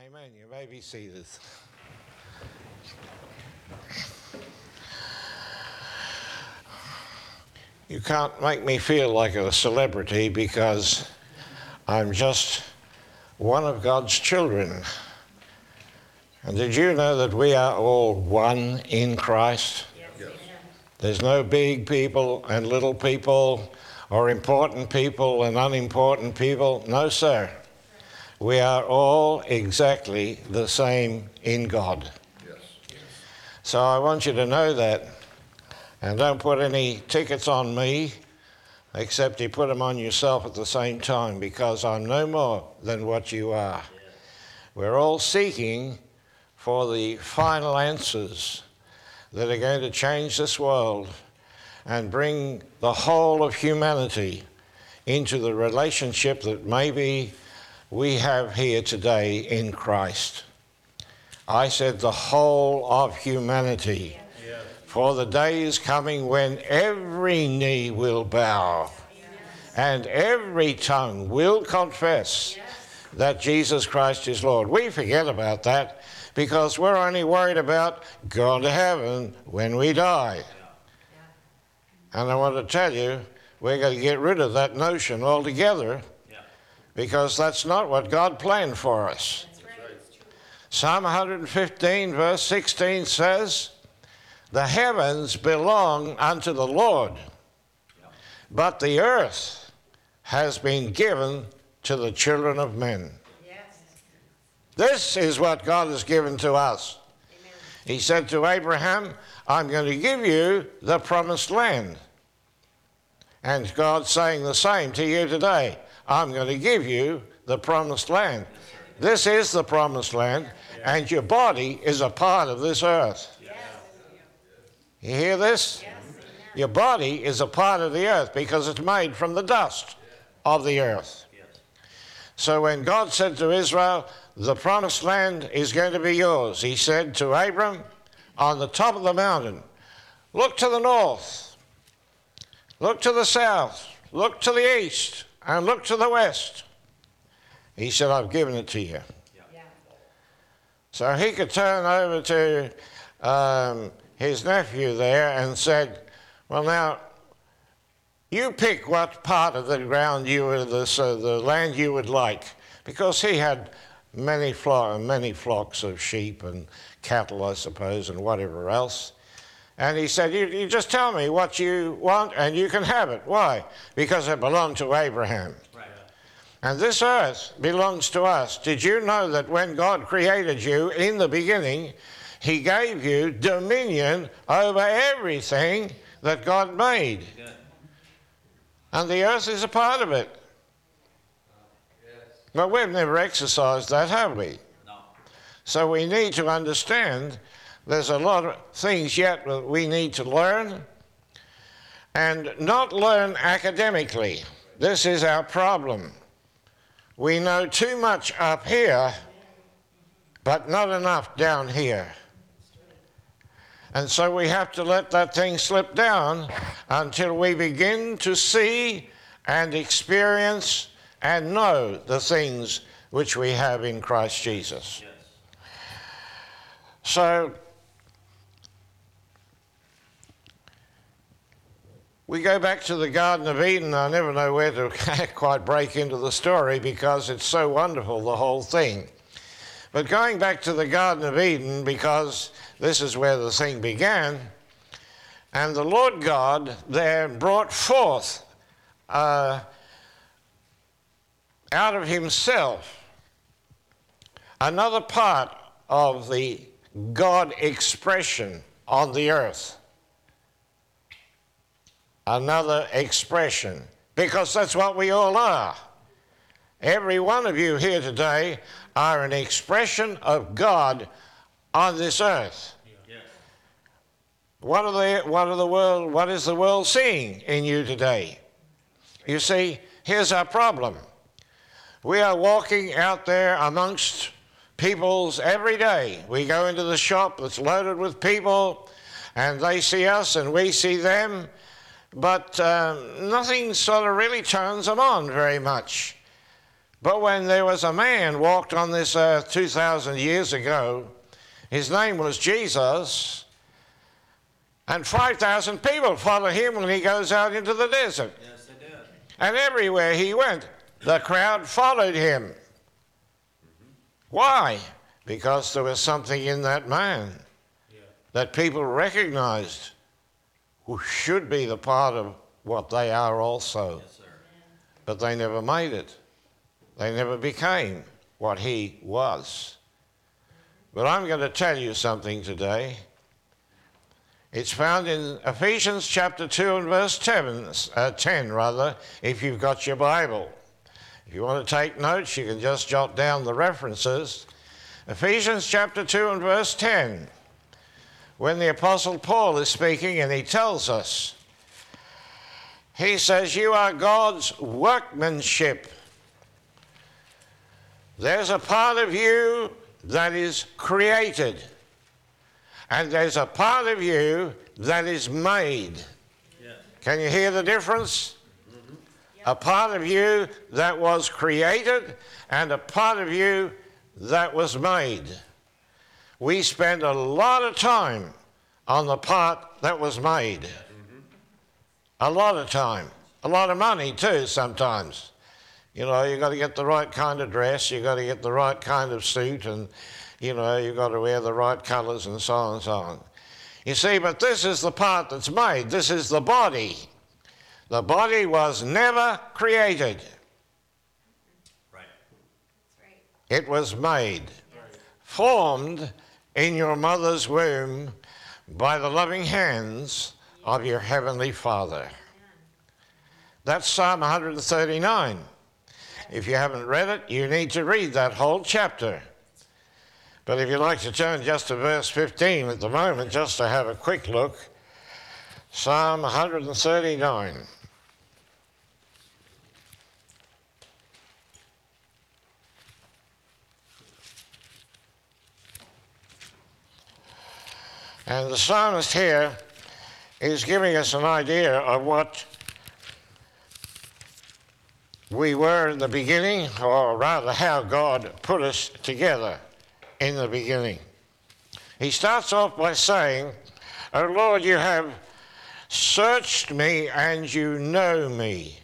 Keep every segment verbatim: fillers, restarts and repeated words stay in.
Amen. You may be seated. You can't make me feel like a celebrity because I'm just one of God's children. And did you know that we are all one in Christ? Yes. There's no big people and little people or important people and unimportant people. No, sir. We are all exactly the same in God. Yes. So I want you to know that. And don't put any tickets on me, except you put them on yourself at the same time, because I'm no more than what you are. We're all seeking for the final answers that are going to change this world and bring the whole of humanity into the relationship that maybe we have here today in Christ. I said the whole of humanity. Yes. For the day is coming when every knee will bow and every tongue will confess that Jesus Christ is Lord. We forget about that because we're only worried about going to heaven when we die. And I want to tell you, we're going to get rid of that notion altogether, because that's not what God planned for us. Psalm one fifteen verse sixteen says, "The heavens belong unto the Lord, but the earth has been given to the children of men." Yes. This is what God has given to us. Amen. He said to Abraham, "I'm going to give you the promised land." And God's saying the same to you today. I'm going to give you the promised land. This is the promised land, and your body is a part of this earth. Yes. You hear this? Yes. Your body is a part of the earth because it's made from the dust of the earth. So when God said to Israel, the promised land is going to be yours, he said to Abram, on the top of the mountain, look to the north, look to the south, look to the east, and look to the west. He said, I've given it to you. Yeah. So he could turn over to um, his nephew there and said, well, now, you pick what part of the ground you would, the, so the land you would like, because he had many, flock, many flocks of sheep and cattle, I suppose, and whatever else. And he said, you, you just tell me what you want and you can have it. Why? Because it belonged to Abraham. Right. And this earth belongs to us. Did you know that when God created you in the beginning, he gave you dominion over everything that God made? Good. And the earth is a part of it. Yes. But we've never exercised that, have we? No. So we need to understand there's a lot of things yet that we need to learn, and not learn academically. This is our problem. We know too much up here, but not enough down here. And so we have to let that thing slip down until we begin to see and experience and know the things which we have in Christ Jesus. Yes. So we go back to the Garden of Eden. I never know where to quite break into the story because it's so wonderful, the whole thing. But going back to the Garden of Eden, because this is where the thing began, and the Lord God there brought forth uh, out of himself another part of the God expression on the earth. Another expression, because that's what we all are. Every one of you here today are an expression of God on this earth. Yes. What are the what are the world what is the world seeing in you today? You see, here's our problem. We are walking out there amongst peoples every day. We go into the shop that's loaded with people, and they see us and we see them. But um, nothing sort of really turns them on very much. But when there was a man walked on this earth two thousand years ago, his name was Jesus, and five thousand people follow him when he goes out into the desert. Yes, they did. And everywhere he went, the crowd followed him. Mm-hmm. Why? Because there was something in that man yeah. that people recognized who should be the part of what they are also. Yes, sir. But they never made it. They never became what he was. But I'm going to tell you something today. It's found in Ephesians chapter two and verse ten, uh, ten rather, if you've got your Bible. If you want to take notes, you can just jot down the references. Ephesians chapter two and verse ten, when the Apostle Paul is speaking and he tells us, he says, you are God's workmanship. There's a part of you that is created, and there's a part of you that is made. Yeah. Can you hear the difference? Mm-hmm. Yep. A part of you that was created and a part of you that was made. We spend a lot of time on the part that was made. Mm-hmm. A lot of time. A lot of money too sometimes. You know, you've got to get the right kind of dress, you've got to get the right kind of suit, and, you know, you've got to wear the right colours and so on and so on. You see, but this is the part that's made. This is the body. The body was never created. Right. It was made, right. Formed in your mother's womb by the loving hands of your heavenly Father. That's Psalm one thirty-nine. If you haven't read it, you need to read that whole chapter. But if you'd like to turn just to verse fifteen at the moment, just to have a quick look, Psalm one thirty-nine. And the psalmist here is giving us an idea of what we were in the beginning, or rather how God put us together in the beginning. He starts off by saying, "O Lord, you have searched me and you know me."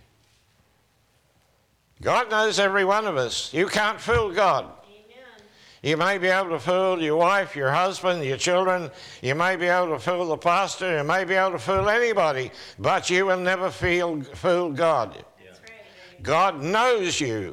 God knows every one of us. You can't fool God. Amen. You may be able to fool your wife, your husband, your children. You may be able to fool the pastor. You may be able to fool anybody, but you will never feel, fool God. God knows you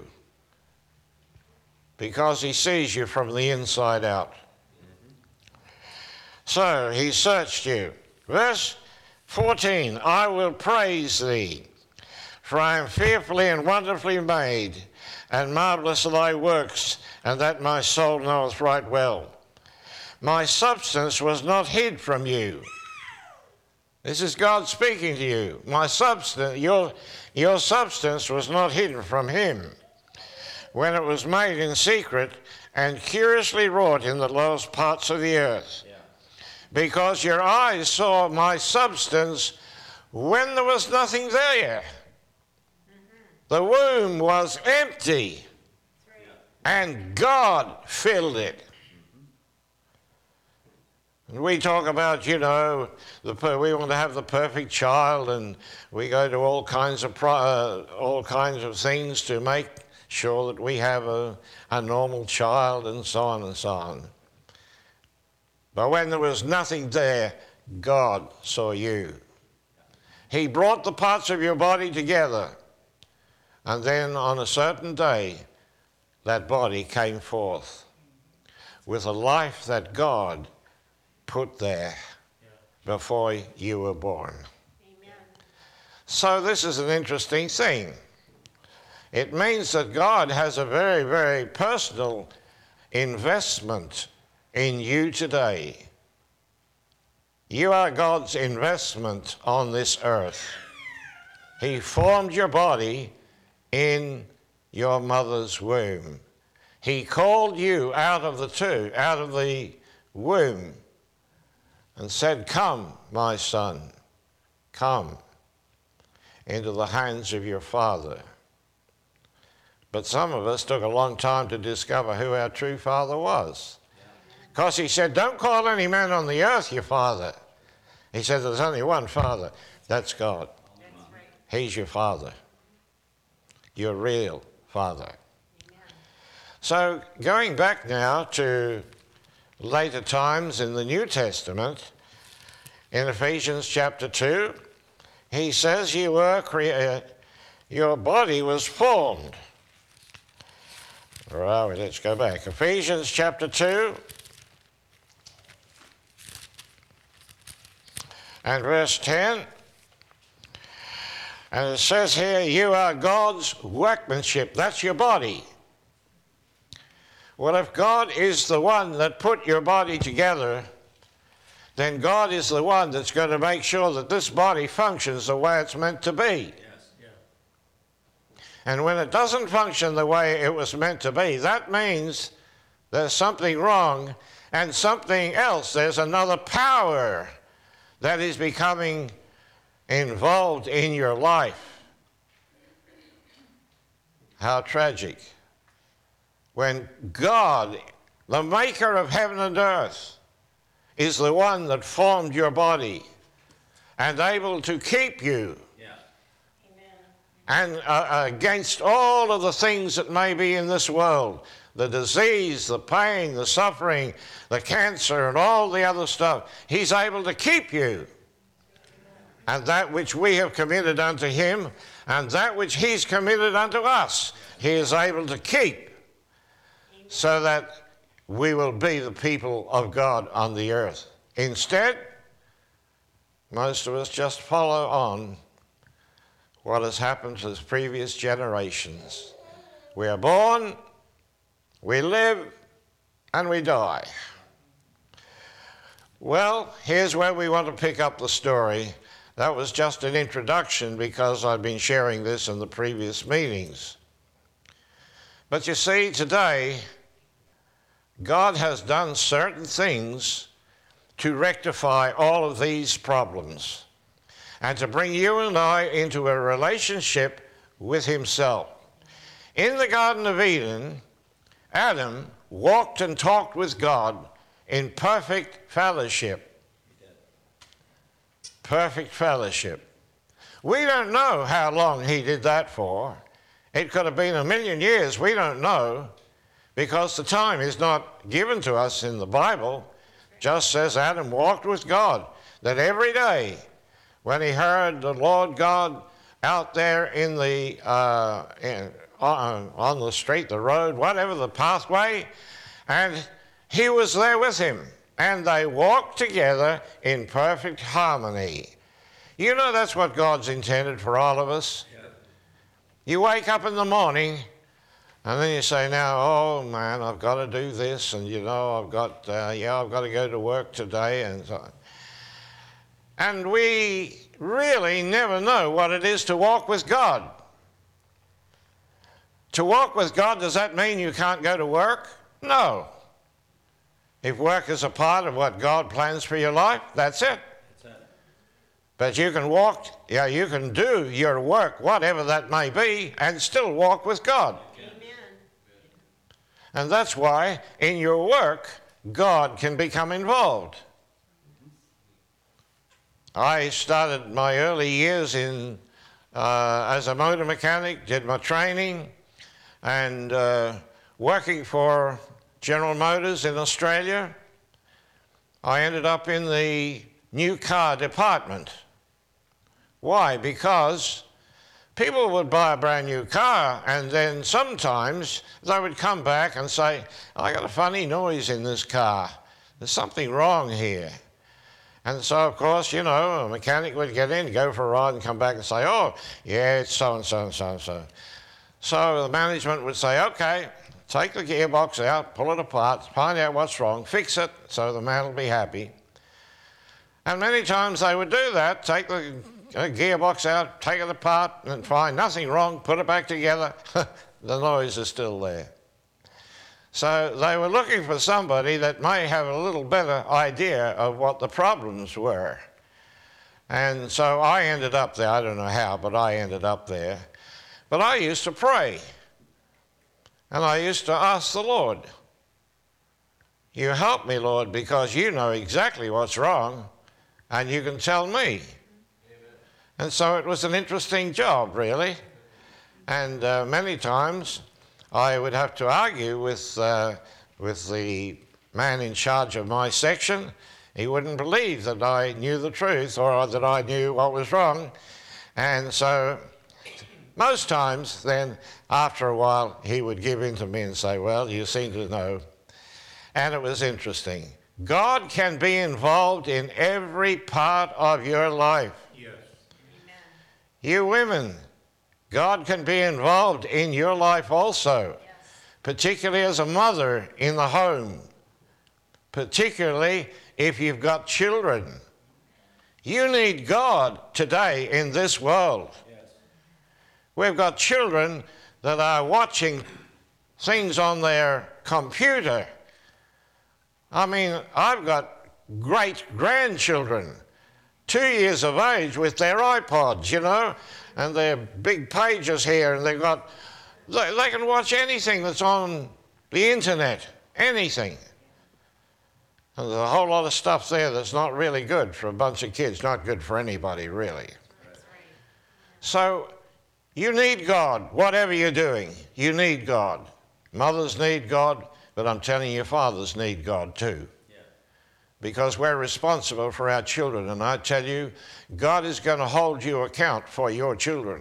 because he sees you from the inside out. Mm-hmm. So he searched you. Verse fourteen, "I will praise thee, for I am fearfully and wonderfully made, and marvelous are thy works, and that my soul knoweth right well. My substance was not hid from you." This is God speaking to you. My substance, your, your substance was not hidden from him when it was made in secret and curiously wrought in the lowest parts of the earth. Yeah. Because your eyes saw my substance when there was nothing there. Mm-hmm. The womb was empty, and God filled it. And we talk about, you know, the, we want to have the perfect child, and we go to all kinds of pro, uh, all kinds of things to make sure that we have a, a normal child, and so on and so on. But when there was nothing there, God saw you. He brought the parts of your body together, and then on a certain day, that body came forth with a life that God put there before you were born. Amen. So this is an interesting thing. It means that God has a very, very personal investment in you today. You are God's investment on this earth. He formed your body in your mother's womb. He called you out of the two, out of the womb, and said, "Come, my son, come into the hands of your father." But some of us took a long time to discover who our true Father was. Because he said, don't call any man on the earth your Father. He said, there's only one Father. That's God. That's right. He's your Father. Your real Father. Amen. So going back now to later times in the New Testament, in Ephesians chapter two, he says you were crea- your body was formed. Where are we? Let's go back. Ephesians chapter two and verse ten. And it says here, you are God's workmanship. That's your body. Well, if God is the one that put your body together, then God is the one that's going to make sure that this body functions the way it's meant to be. Yes. Yeah. And when it doesn't function the way it was meant to be, that means there's something wrong and something else. There's another power that is becoming involved in your life. How tragic. When God, the maker of heaven and earth, is the one that formed your body and able to keep you Yeah. Amen. and uh, against all of the things that may be in this world, the disease, the pain, the suffering, the cancer, and all the other stuff, he's able to keep you. And that which we have committed unto him, and that which he's committed unto us, he is able to keep, so that we will be the people of God on the earth. Instead, most of us just follow on what has happened to the previous generations. We are born, we live, and we die. Well, here's where we want to pick up the story. That was just an introduction because I've been sharing this in the previous meetings. But you see, today, God has done certain things to rectify all of these problems and to bring you and I into a relationship with himself. In the Garden of Eden, Adam walked and talked with God in perfect fellowship. Perfect fellowship. We don't know how long he did that for. It could have been a million years, we don't know, because the time is not given to us in the Bible. Just says Adam walked with God, that every day when he heard the Lord God out there in the uh, in, on, on the street, the road, whatever, the pathway, and he was there with him. And they walked together in perfect harmony. You know, that's what God's intended for all of us. Yeah. You wake up in the morning, and then you say, now, oh, man, I've got to do this, and, you know, I've got, uh, yeah, I've got to go to work today, and so on. And we really never know what it is to walk with God. To walk with God, does that mean you can't go to work? No. If work is a part of what God plans for your life, that's it. That's it. But you can walk, yeah, you can do your work, whatever that may be, and still walk with God. Amen. And that's why in your work, God can become involved. I started my early years in uh, as a motor mechanic, did my training, and uh, working for General Motors in Australia. I ended up in the new car department. Why? Because people would buy a brand new car, and then sometimes they would come back and say, I got a funny noise in this car. There's something wrong here. And so, of course, you know, a mechanic would get in, go for a ride, and come back and say, oh, yeah, it's so-and-so and so-and-so. So the management would say, okay, take the gearbox out, pull it apart, find out what's wrong, fix it, so the man will be happy. And many times they would do that, take the gearbox out, take it apart, and find nothing wrong, put it back together. The noise is still there. So they were looking for somebody that may have a little better idea of what the problems were. And so I ended up there. I don't know how, but I ended up there. But I used to pray. And I used to ask the Lord, you help me, Lord, because you know exactly what's wrong and you can tell me. Amen. And so it was an interesting job, really. And uh, many times I would have to argue with, uh, with the man in charge of my section. He wouldn't believe that I knew the truth or that I knew what was wrong. And so most times then, after a while, he would give in to me and say, well, you seem to know. And it was interesting. God can be involved in every part of your life. Yes. Amen. You women, God can be involved in your life also, Yes. particularly as a mother in the home, particularly if you've got children. You need God today in this world. Yes. We've got children that are watching things on their computer. I mean, I've got great grandchildren, two years of age, with their iPods, you know, and their big pages here, and they've got, they, they can watch anything that's on the internet, anything. And there's a whole lot of stuff there that's not really good for a bunch of kids, not good for anybody, really. That's right. So you need God, whatever you're doing, you need God. Mothers need God, but I'm telling you, fathers need God too. Yeah. Because we're responsible for our children. And I tell you, God is going to hold you account for your children.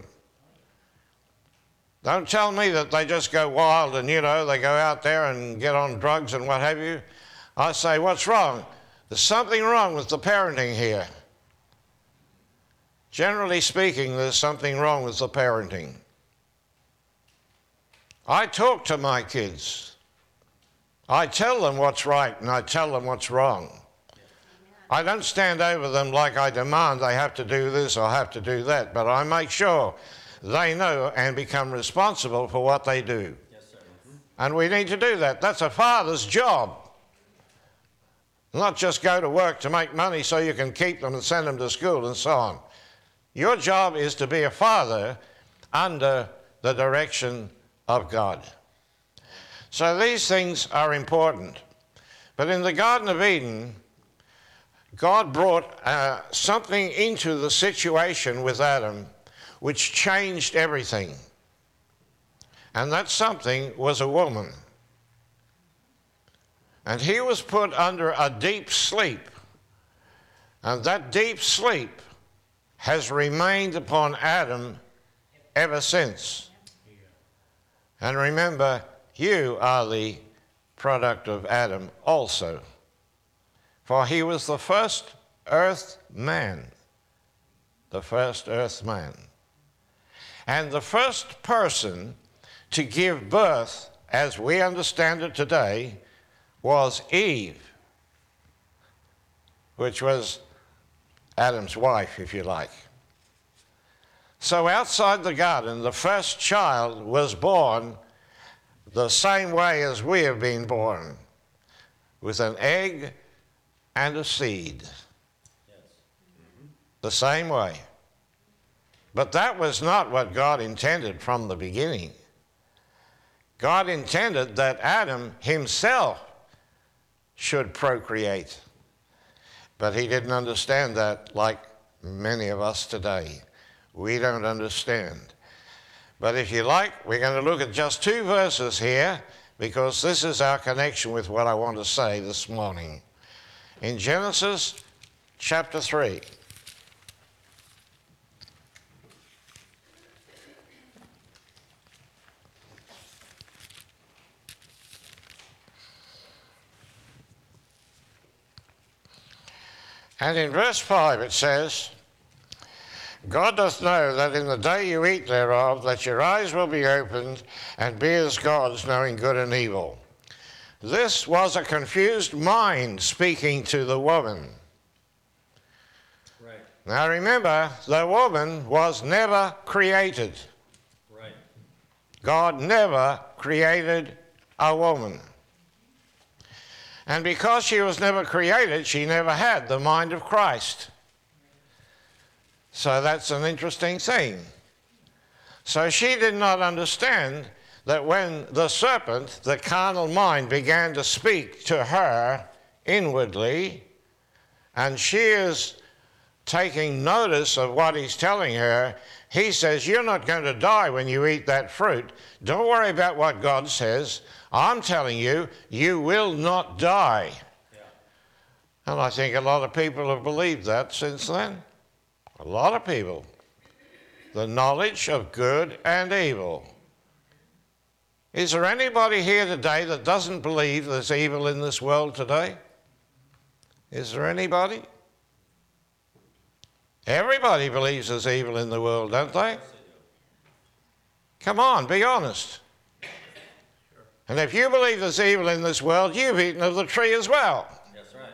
Don't tell me that they just go wild and, you know, they go out there and get on drugs and what have you. I say, what's wrong? There's something wrong with the parenting here. Generally speaking, there's something wrong with the parenting. I talk to my kids. I tell them what's right and I tell them what's wrong. I don't stand over them like I demand they have to do this or have to do that, but I make sure they know and become responsible for what they do. Yes, sir. Mm-hmm. And we need to do that. That's a father's job. Not just go to work to make money so you can keep them and send them to school and so on. Your job is to be a father under the direction of God. So these things are important. But in the Garden of Eden, God brought uh, something into the situation with Adam which changed everything. And that something was a woman. And he was put under a deep sleep. And that deep sleep has remained upon Adam ever since. And remember, you are the product of Adam also. For he was the first earth man. The first earth man. And the first person to give birth, as we understand it today, was Eve, which was Adam's wife, if you like. So outside the garden, the first child was born the same way as we have been born, with an egg and a seed. Yes. Mm-hmm. The same way. But that was not what God intended from the beginning. God intended that Adam himself should procreate. But he didn't understand that like many of us today. We don't understand. But if you like, we're going to look at just two verses here because this is our connection with what I want to say this morning. In Genesis chapter three. And in verse five it says, God doth know that in the day you eat thereof, that your eyes will be opened, and be as gods, knowing good and evil. This was a confused mind speaking to the woman. Right. Now remember, the woman was never created. Right. God never created a woman. And because she was never created, she never had the mind of Christ. So that's an interesting thing. So she did not understand that when the serpent, the carnal mind, began to speak to her inwardly, and she is taking notice of what he's telling her, he says, you're not going to die when you eat that fruit. Don't worry about what God says. I'm telling you, you will not die. Yeah. And I think a lot of people have believed that since then. A lot of people. The knowledge of good and evil. Is there anybody here today that doesn't believe there's evil in this world today? Is there anybody? Everybody believes there's evil in the world, don't they? Come on, be honest. And if you believe there's evil in this world, you've eaten of the tree as well. That's right.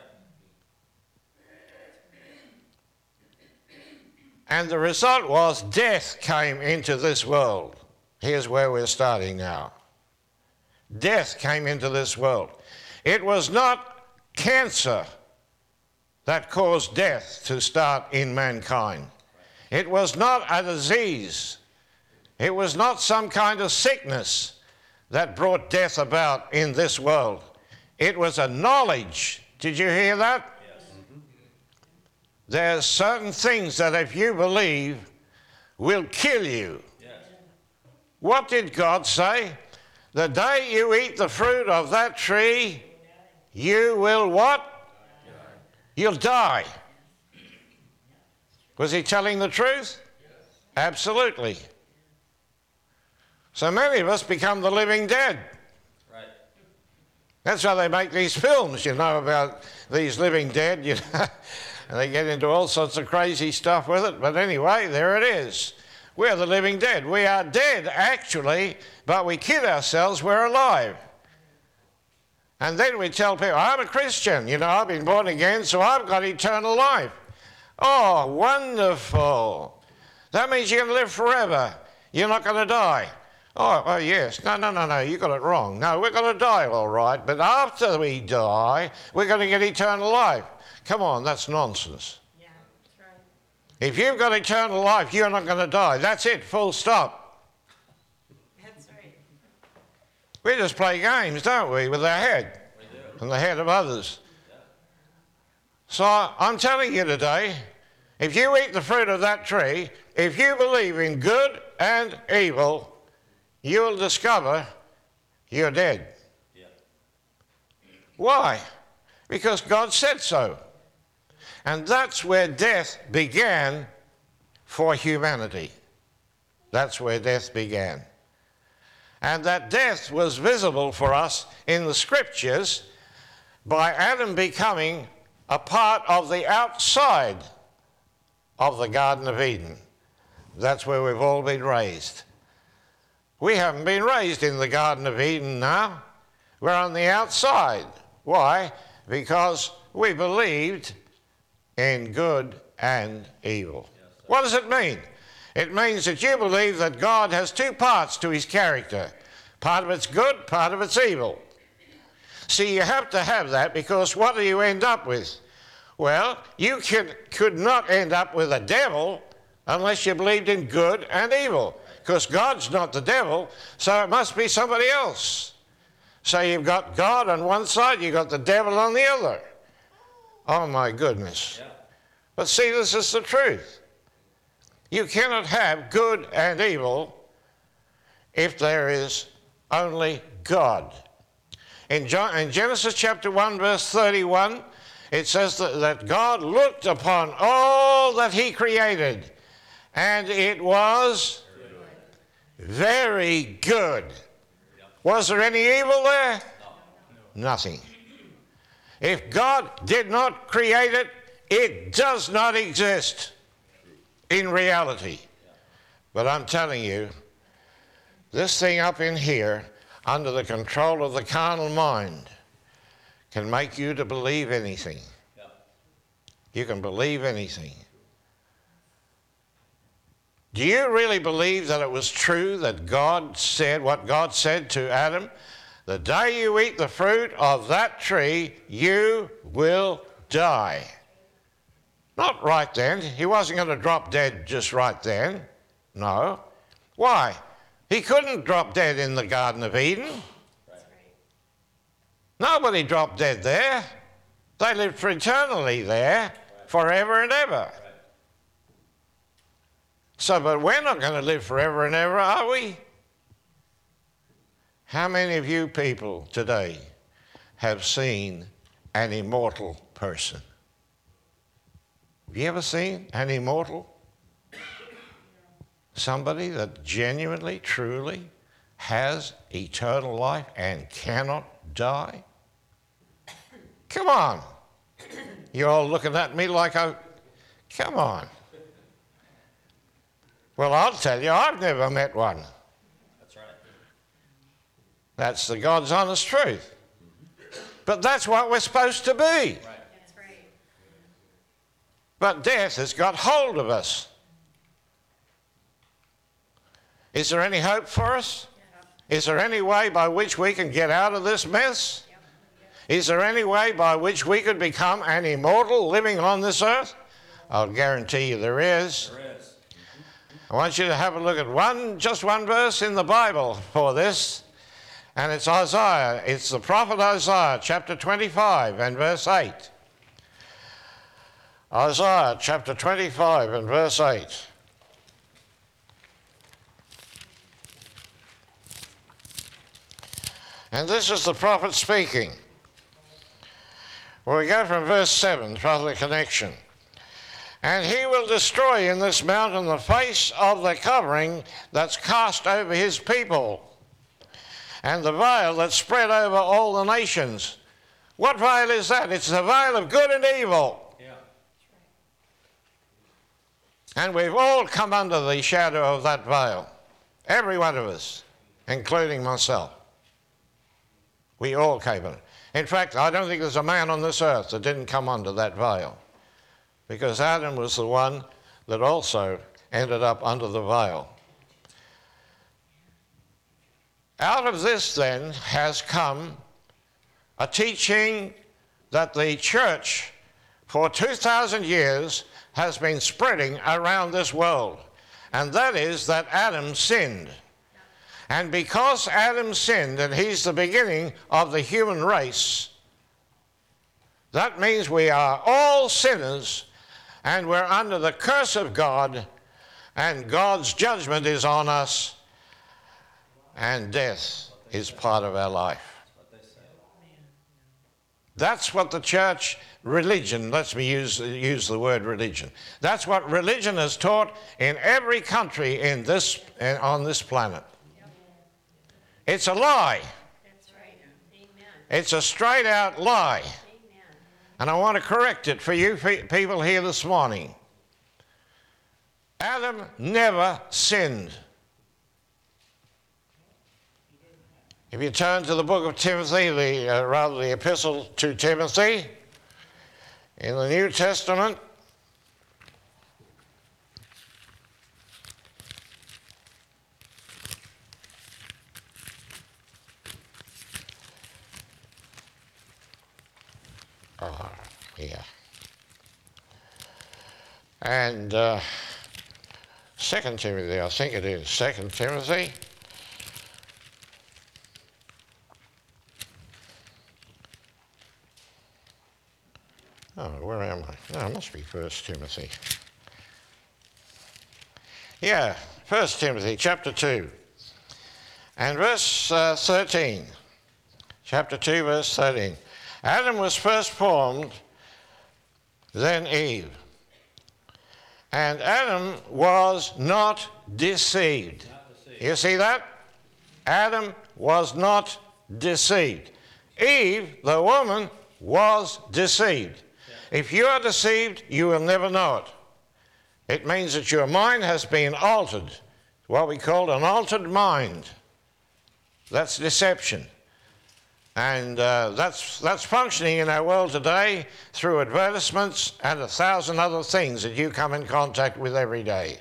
And the result was death came into this world. Here's where we're starting now. Death came into this world. It was not cancer that caused death to start in mankind. It was not a disease. It was not some kind of sickness that brought death about in this world. It was a knowledge. Did you hear that? Yes. Mm-hmm. There's certain things that if you believe will kill you. Yes. What did God say? The day you eat the fruit of that tree, you will what? You'll die. Was he telling the truth? Absolutely. So many of us become the living dead. Right. That's why they make these films, you know, about these living dead, you know, and they get into all sorts of crazy stuff with it. But anyway, there it is. We're the living dead. We are dead, actually, but we kid ourselves we're alive. And then we tell people, I'm a Christian, you know, I've been born again, so I've got eternal life. Oh, wonderful. That means you're going to live forever. You're not going to die. Oh, oh, yes. No, no, no, no, you got it wrong. No, we're going to die, all right, but after we die, we're going to get eternal life. Come on, that's nonsense. Yeah, that's right. If you've got eternal life, you're not going to die. That's it, full stop. That's right. We just play games, don't we, with our head We do. and the head of others. Yeah. So I'm telling you today, if you eat the fruit of that tree, if you believe in good and evil, you will discover you're dead. Yeah. Why? Because God said so. And that's where death began for humanity. That's where death began. And that death was visible for us in the scriptures by Adam becoming a part of the outside of the Garden of Eden. That's where we've all been raised. We haven't been raised in the Garden of Eden now. We're on the outside. Why? Because we believed in good and evil. What does it mean? It means that you believe that God has two parts to his character. Part of it's good, part of it's evil. See, you have to have that, because what do you end up with? Well, you could, could not end up with a devil unless you believed in good and evil, because God's not the devil, so it must be somebody else. So you've got God on one side, you've got the devil on the other. Oh my goodness. Yeah. But see, this is the truth. You cannot have good and evil if there is only God. In, John, in Genesis chapter one, verse thirty-one, it says that, that God looked upon all that he created, and it was very good. Was there any evil there? No. Nothing. If God did not create it, it does not exist in reality. But I'm telling you, this thing up in here, under the control of the carnal mind, can make you to believe anything. Yeah. You can believe anything. Do you really believe that it was true that God said, what God said to Adam? The day you eat the fruit of that tree, you will die. Not right then. He wasn't going to drop dead just right then. No. Why? He couldn't drop dead in the Garden of Eden. That's right. Nobody dropped dead there. They lived for eternally there, forever and ever. So, but we're not going to live forever and ever, are we? How many of you people today have seen an immortal person? Have you ever seen an immortal? Somebody that genuinely, truly has eternal life and cannot die? Come on. You're all looking at me like I... Come on. Well, I'll tell you, I've never met one. That's right. That's the God's honest truth. But that's what we're supposed to be. Right. That's right. But death has got hold of us. Is there any hope for us? Is there any way by which we can get out of this mess? Is there any way by which we could become an immortal living on this earth? I'll guarantee you there is. There is. I want you to have a look at one, just one verse in the Bible for this, and it's Isaiah. It's the prophet Isaiah, chapter twenty-five and verse eight. Isaiah, chapter twenty-five and verse eight. And this is the prophet speaking. Well, we go from verse seven for the connection. And he will destroy in this mountain the face of the covering that's cast over his people, and the veil that's spread over all the nations. What veil is that? It's the veil of good and evil. Yeah. And we've all come under the shadow of that veil. Every one of us, including myself. We all came under. In fact, I don't think there's a man on this earth that didn't come under that veil, because Adam was the one that also ended up under the veil. Out of this, then, has come a teaching that the church for two thousand years has been spreading around this world, and that is that Adam sinned. And because Adam sinned, and he's the beginning of the human race, that means we are all sinners, and we're under the curse of God, and God's judgment is on us, and death is part of our life. That's what the church religion, let me use, use the word religion. That's what religion has taught in every country in this, on this planet. It's a lie. That's right. Amen. It's a straight out lie. Amen. And I want to correct it for you people here this morning. Adam never sinned. If you turn to the book of Timothy, the, uh, rather the epistle to Timothy, in the New Testament, oh, yeah, and uh, Second Timothy, I think it is, Second Timothy, oh, where am I? No, it must be First Timothy. Yeah, First Timothy, chapter two, and verse uh, thirteen. Chapter two, verse thirteen. Adam was first formed, then Eve. And Adam was not deceived. Not deceived. You see that? Adam was not deceived. Eve, the woman, was deceived. Yeah. If you are deceived, you will never know it. It means that your mind has been altered, what we call an altered mind. That's deception. And uh, that's, that's functioning in our world today through advertisements and a thousand other things that you come in contact with every day.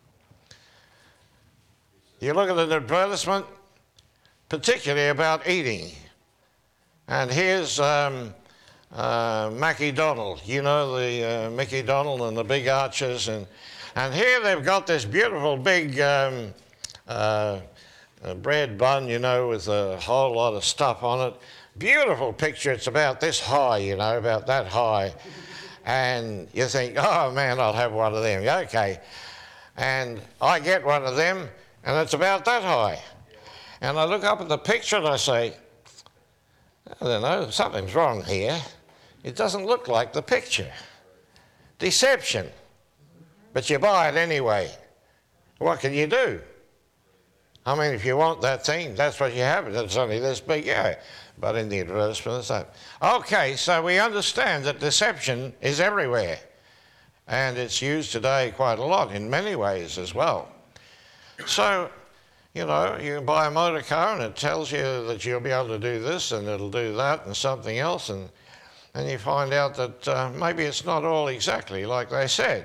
You look at an advertisement, particularly about eating. And here's um, uh, Mackie Donald. You know the uh, Mickey Donald and the big arches. And, and here they've got this beautiful big um, uh, a bread bun, you know, with a whole lot of stuff on it. Beautiful picture. It's about this high, you know, about that high. And you think, oh man, I'll have one of them. Okay. And I get one of them, and it's about that high. And I look up at the picture and I say, I don't know, something's wrong here. It doesn't look like the picture. Deception. But you buy it anyway. What can you do? I mean, if you want that thing, that's what you have. It's only this big, yeah. But in the advertisement, it's that. Okay, so we understand that deception is everywhere. And it's used today quite a lot in many ways as well. So, you know, you can buy a motor car and it tells you that you'll be able to do this and it'll do that and something else. And, and you find out that uh, maybe it's not all exactly like they said.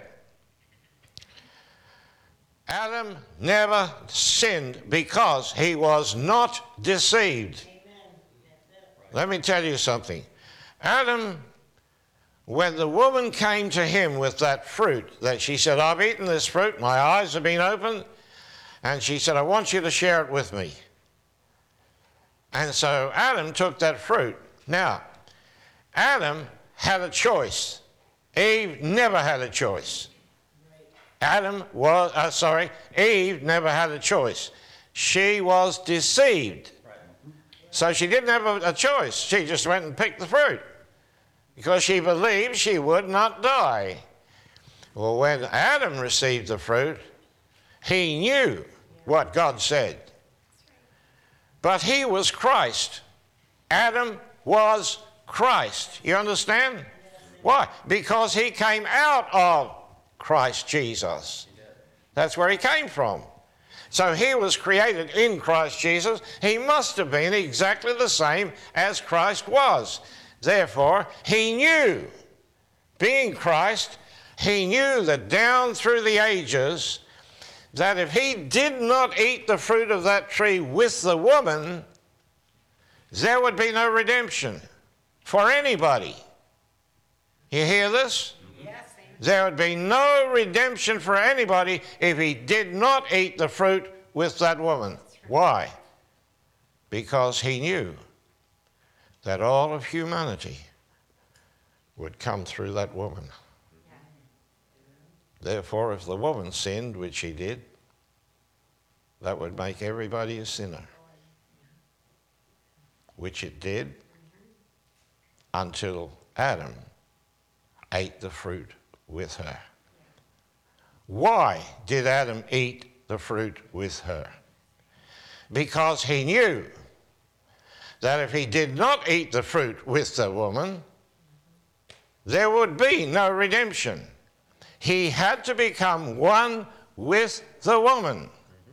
Adam never sinned because he was not deceived. Let me tell you something. Adam, when the woman came to him with that fruit, that she said, I've eaten this fruit, my eyes have been opened, and she said, I want you to share it with me. And so Adam took that fruit. Now, Adam had a choice. Eve never had a choice. Adam was, uh, sorry, Eve never had a choice. She was deceived. So she didn't have a, a choice. She just went and picked the fruit because she believed she would not die. Well, when Adam received the fruit, he knew what God said. But he was Christ. Adam was Christ. You understand? Why? Because he came out of Christ Jesus. That's where he came from. So he was created in Christ Jesus. He must have been exactly the same as Christ was. Therefore, he knew, being Christ, he knew that down through the ages, that if he did not eat the fruit of that tree with the woman, there would be no redemption for anybody. You hear this? There would be no redemption for anybody if he did not eat the fruit with that woman. Why? Because he knew that all of humanity would come through that woman. Therefore, if the woman sinned, which she did, that would make everybody a sinner. Which it did until Adam ate the fruit with her. Why did Adam eat the fruit with her? Because he knew that if he did not eat the fruit with the woman, there would be no redemption. He had to become one with the woman.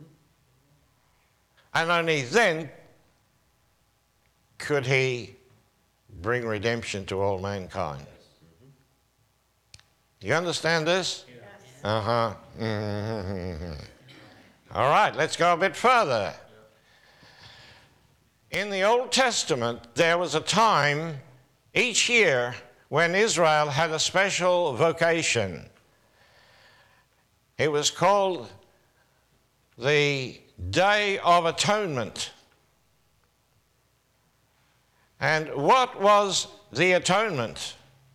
And only then could he bring redemption to all mankind. You understand this? Yes. Uh-huh. Mm-hmm. All right, let's go a bit further. In the Old Testament, there was a time each year when Israel had a special vocation. It was called the Day of Atonement. And what was the atonement?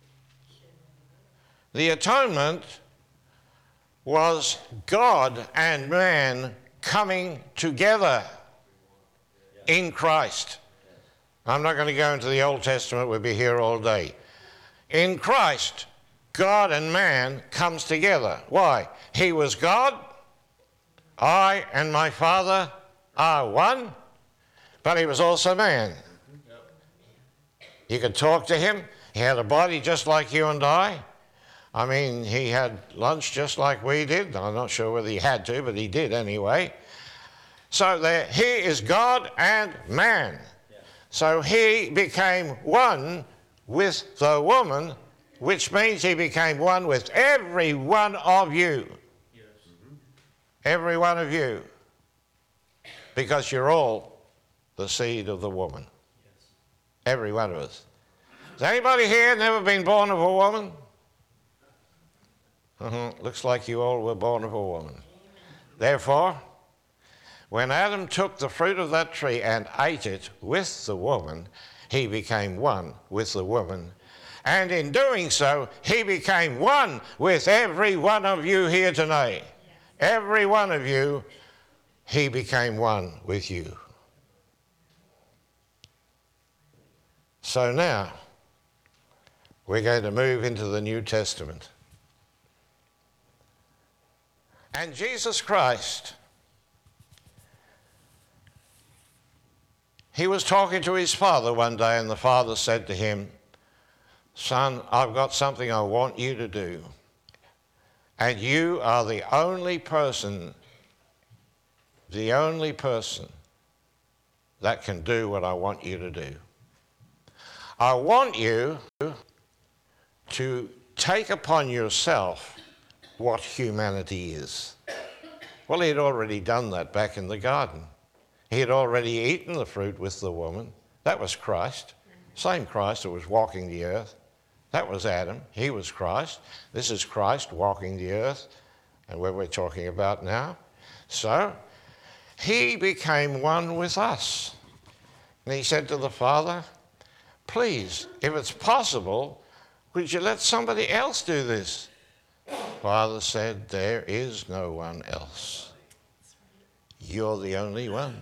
The atonement was God and man coming together in Christ. I'm not going to go into the Old Testament, we'll be here all day. In Christ, God and man comes together. Why? He was God, I and my Father are one, but he was also man. You could talk to him, he had a body just like you and I. I mean, he had lunch just like we did. I'm not sure whether he had to, but he did anyway. So there, he is God and man. Yeah. So he became one with the woman, which means he became one with every one of you. Yes. Mm-hmm. Every one of you. Because you're all the seed of the woman. Yes. Every one of us. Has anybody here never been born of a woman? Uh-huh. Looks like you all were born of a woman. Therefore, When Adam took the fruit of that tree and ate it with the woman, he became one with the woman. And in doing so, he became one with every one of you here tonight. Every one of you, he became one with you. So now, we're going to move into the New Testament. And Jesus Christ, he was talking to his Father one day, and the Father said to him, "Son, I've got something I want you to do. And you are the only person, the only person that can do what I want you to do. I want you to take upon yourself what humanity is." Well, he had already done that back in the garden. He had already eaten the fruit with the woman. That was Christ. Same Christ that was walking the earth. That was Adam. He was Christ. This is Christ walking the earth, and what we're talking about now. So, he became one with us. And he said to the Father, "Please, if it's possible, would you let somebody else do this?" Father said, "There is no one else. You're the only one.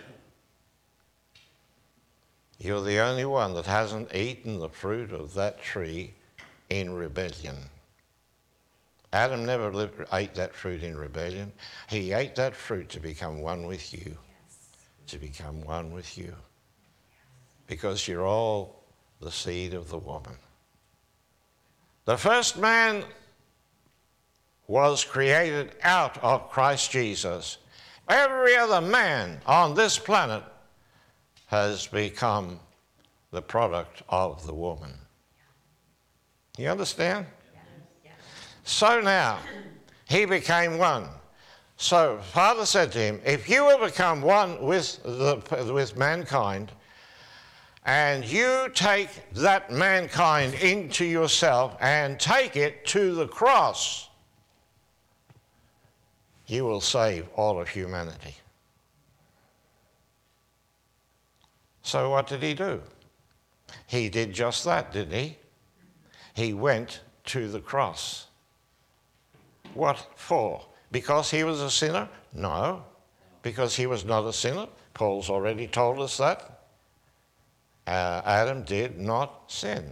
You're the only one that hasn't eaten the fruit of that tree in rebellion." Adam never lived, ate that fruit in rebellion. He ate that fruit to become one with you. To become one with you. Because you're all the seed of the woman. The first man was created out of Christ Jesus. Every other man on this planet has become the product of the woman. You understand? So now, he became one. So Father said to him, if you will become one with, the, with mankind, and you take that mankind into yourself and take it to the cross, you will save all of humanity. So what did he do? He did just that, didn't he? He went to the cross. What for? Because he was a sinner? No. Because he was not a sinner. Paul's already told us that. Uh, Adam did not sin.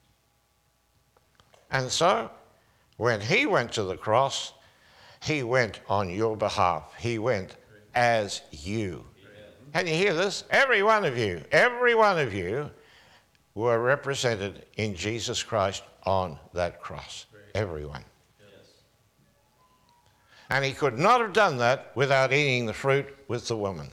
And so, when he went to the cross, he went on your behalf. He went as you. Can you hear this? Every one of you, every one of you were represented in Jesus Christ on that cross. Everyone. And he could not have done that without eating the fruit with the woman.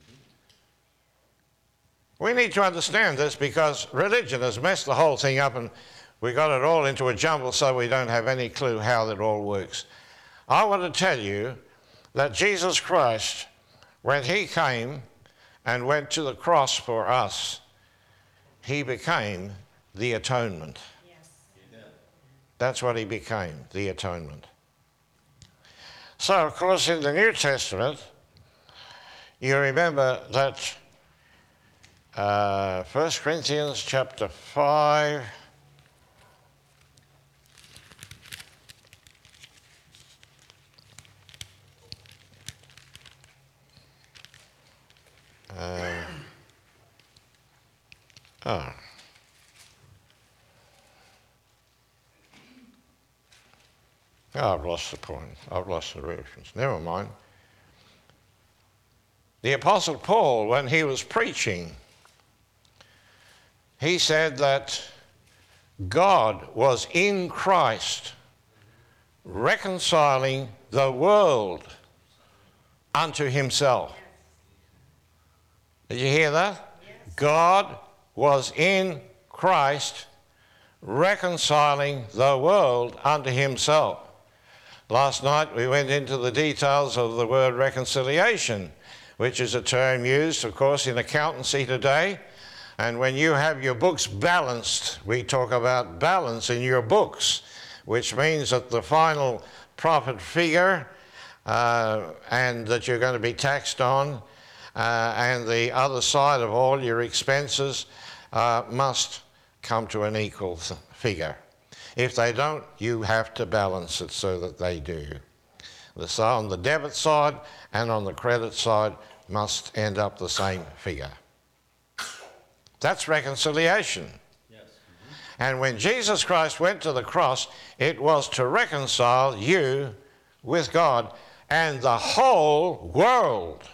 We need to understand this because religion has messed the whole thing up and we got it all into a jumble so we don't have any clue how that all works. I want to tell you that Jesus Christ, when he came and went to the cross for us, he became the atonement. Yes. That's what he became, the atonement. So, of course, in the New Testament, you remember that uh, First Corinthians chapter five, uh, oh. Oh, I've lost the point. I've lost the reference. Never mind. The Apostle Paul, when he was preaching, he said that God was in Christ reconciling the world unto himself. Did you hear that? Yes. God was in Christ reconciling the world unto himself. Last night we went into the details of the word reconciliation, which is a term used, of course, in accountancy today. And when you have your books balanced, we talk about balance in your books, which means that the final profit figure uh, and that you're going to be taxed on, uh, and the other side of all your expenses uh, must come to an equal th- figure. If they don't, you have to balance it so that they do. The side on the debit side and on the credit side must end up the same figure. That's reconciliation. Yes. Mm-hmm. And when Jesus Christ went to the cross, it was to reconcile you with God and the whole world.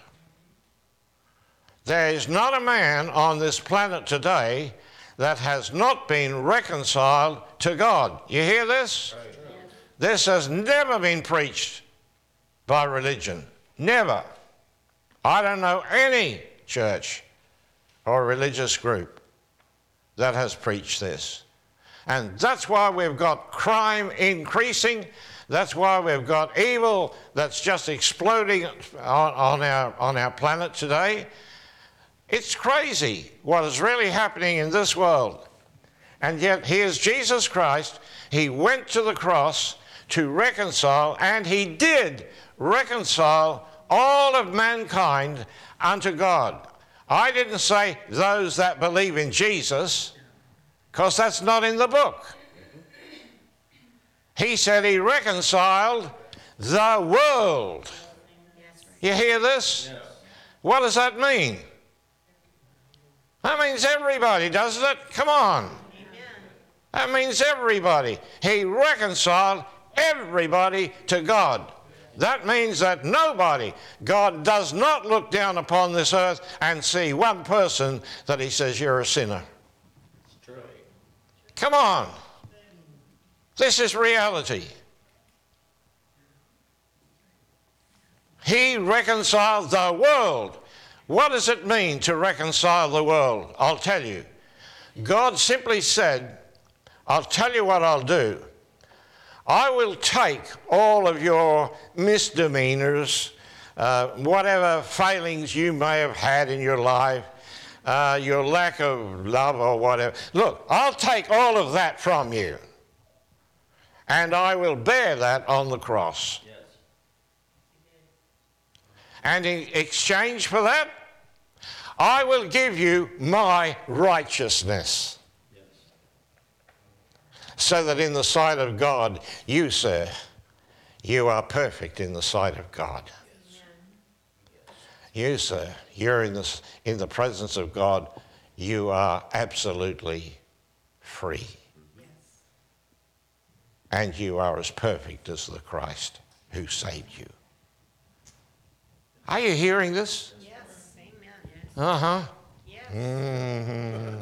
There is not a man on this planet today that has not been reconciled to God. You hear this? Right. This has never been preached by religion. Never. I don't know any church or religious group that has preached this. And that's why we've got crime increasing. That's why we've got evil that's just exploding on, on, our, on our planet today. It's crazy what is really happening in this world. And yet here's Jesus Christ. He went to the cross to reconcile, and he did reconcile all of mankind unto God. I didn't say those that believe in Jesus, because that's not in the book. He said he reconciled the world. You hear this? Yes. What does that mean? That means everybody, doesn't it? Come on. That means everybody. He reconciled everybody to God. That means that nobody, God does not look down upon this earth and see one person that he says you're a sinner. It's true. Come on. This is reality. He reconciled the world. What does it mean to reconcile the world? I'll tell you. God simply said, I'll tell you what I'll do. I will take all of your misdemeanors, uh, whatever failings you may have had in your life, uh, your lack of love or whatever. Look, I'll take all of that from you, and I will bear that on the cross. Yes. And in exchange for that, I will give you my righteousness. Yes. So that in the sight of God, you, sir, you are perfect in the sight of God. You, sir, you're in the, in the presence of God, you are absolutely free. And you are as perfect as the Christ who saved you. Are you hearing this? Yes. Amen. Uh-huh. Yes. Mm-hmm.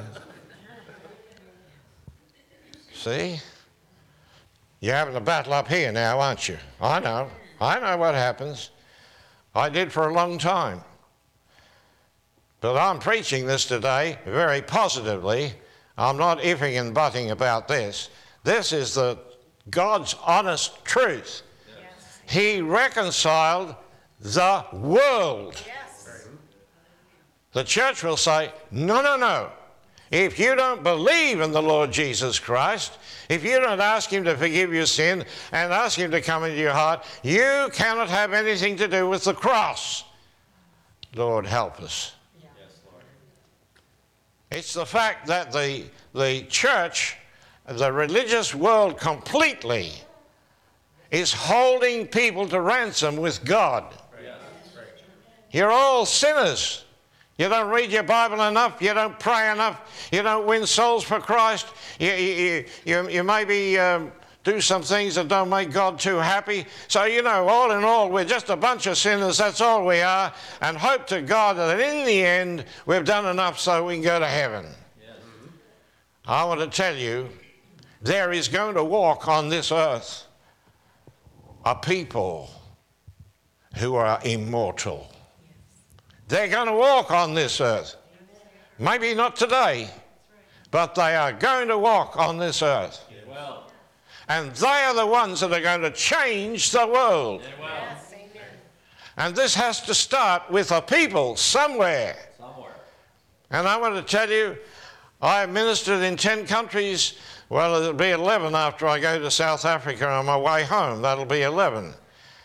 See? You're having a battle up here now, aren't you? I know. I know what happens. I did for a long time. But I'm preaching this today very positively. I'm not iffing and butting about this. This is the God's honest truth. Yes. He reconciled the world. Yes. The church will say, no, no, no. If you don't believe in the Lord Jesus Christ, if you don't ask him to forgive your sin and ask him to come into your heart, you cannot have anything to do with the cross. Lord, help us. Yes, Lord. It's the fact that the, the church, the religious world completely, is holding people to ransom with God. Yes. You're all sinners. You don't read your Bible enough. You don't pray enough. You don't win souls for Christ. You, you, you, you maybe um, do some things that don't make God too happy. So, you know, all in all, we're just a bunch of sinners. That's all we are. And hope to God that in the end, we've done enough so we can go to heaven. Yes. I want to tell you, there is going to walk on this earth a people who are immortal. They're going to walk on this earth. Maybe not today, but they are going to walk on this earth. Get well. And they are the ones that are going to change the world. Get well. Yes. Amen. And this has to start with a people somewhere. Somewhere. And I want to tell you, I have ministered in ten countries. Well, it'll be eleven after I go to South Africa on my way home. That'll be eleven.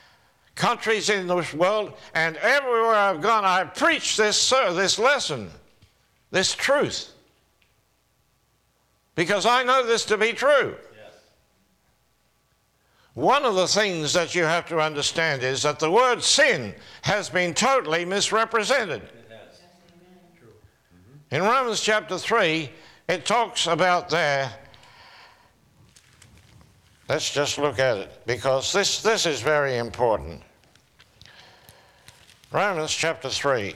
countries in this world, and everywhere I've gone, I've preached this, sir, this lesson, this truth, because I know this to be true. Yes. One of the things that you have to understand is that the word sin has been totally misrepresented. It has. True. In Romans chapter three, it talks about there. Let's just look at it, because this, this is very important. Romans chapter three.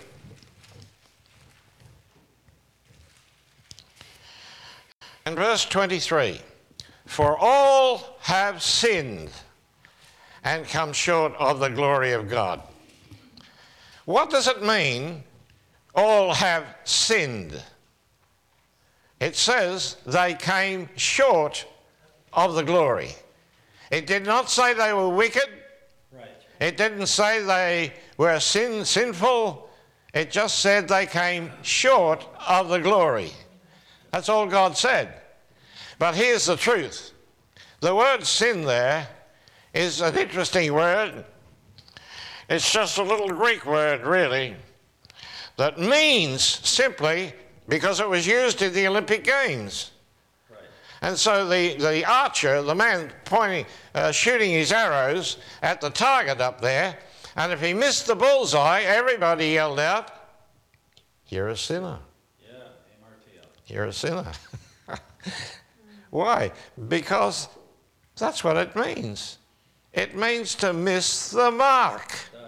And verse twenty-three. For all have sinned and come short of the glory of God. What does it mean, all have sinned? It says they came short of the glory. It did not say they were wicked. Right. It didn't say they were sin, sinful. It just said they came short of the glory. That's all God said. But here's the truth. The word sin there is an interesting word. It's just a little Greek word, really, that means simply, because it was used in the Olympic Games. Right. And so the, the archer, the man pointing, uh, shooting his arrows at the target up there, and if he missed the bullseye, everybody yelled out, "You're a sinner. Yeah. M R T L. You're a sinner." Why? Because that's what it means. It means to miss the mark. It does.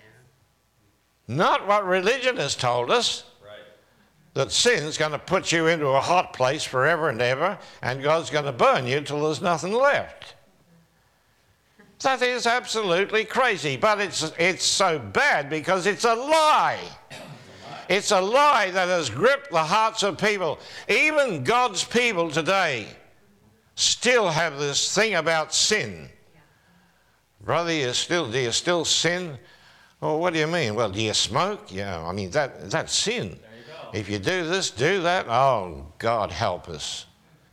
Not what religion has told us, Right. that sin's going to put you into a hot place forever and ever, and God's going to burn you till there's nothing left. That is absolutely crazy, but it's, it's so bad because it's a lie. It's a lie that has gripped the hearts of people. Even God's people today still have this thing about sin. Brother, you still, do you still sin? Well, what do you mean? Well, do you smoke? Yeah, I mean, that, that's sin. There you go. If you do this, do that, oh, God help us.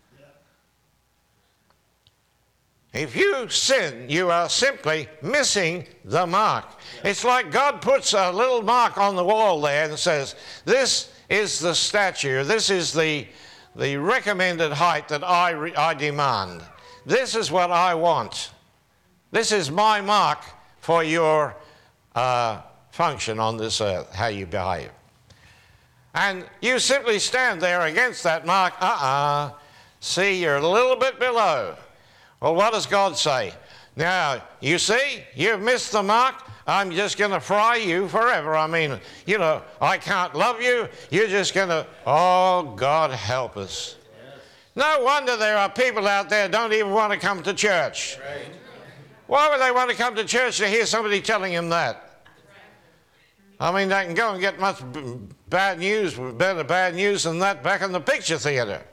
If you sin, you are simply missing the mark. It's like God puts a little mark on the wall there and says, this is the stature, this is the, the recommended height that I, re- I demand. This is what I want. This is my mark for your uh, function on this earth, how you behave. And you simply stand there against that mark. Uh-uh. See, you're a little bit below. Well, what does God say? Now, you see, you've missed the mark. I'm just going to fry you forever. I mean, you know, I can't love you. You're just going to, oh, God help us. Yes. No wonder there are people out there who don't even want to come to church. Right. Why would they want to come to church to hear somebody telling them that? I mean, they can go and get much b- bad news, better bad news than that back in the picture theater.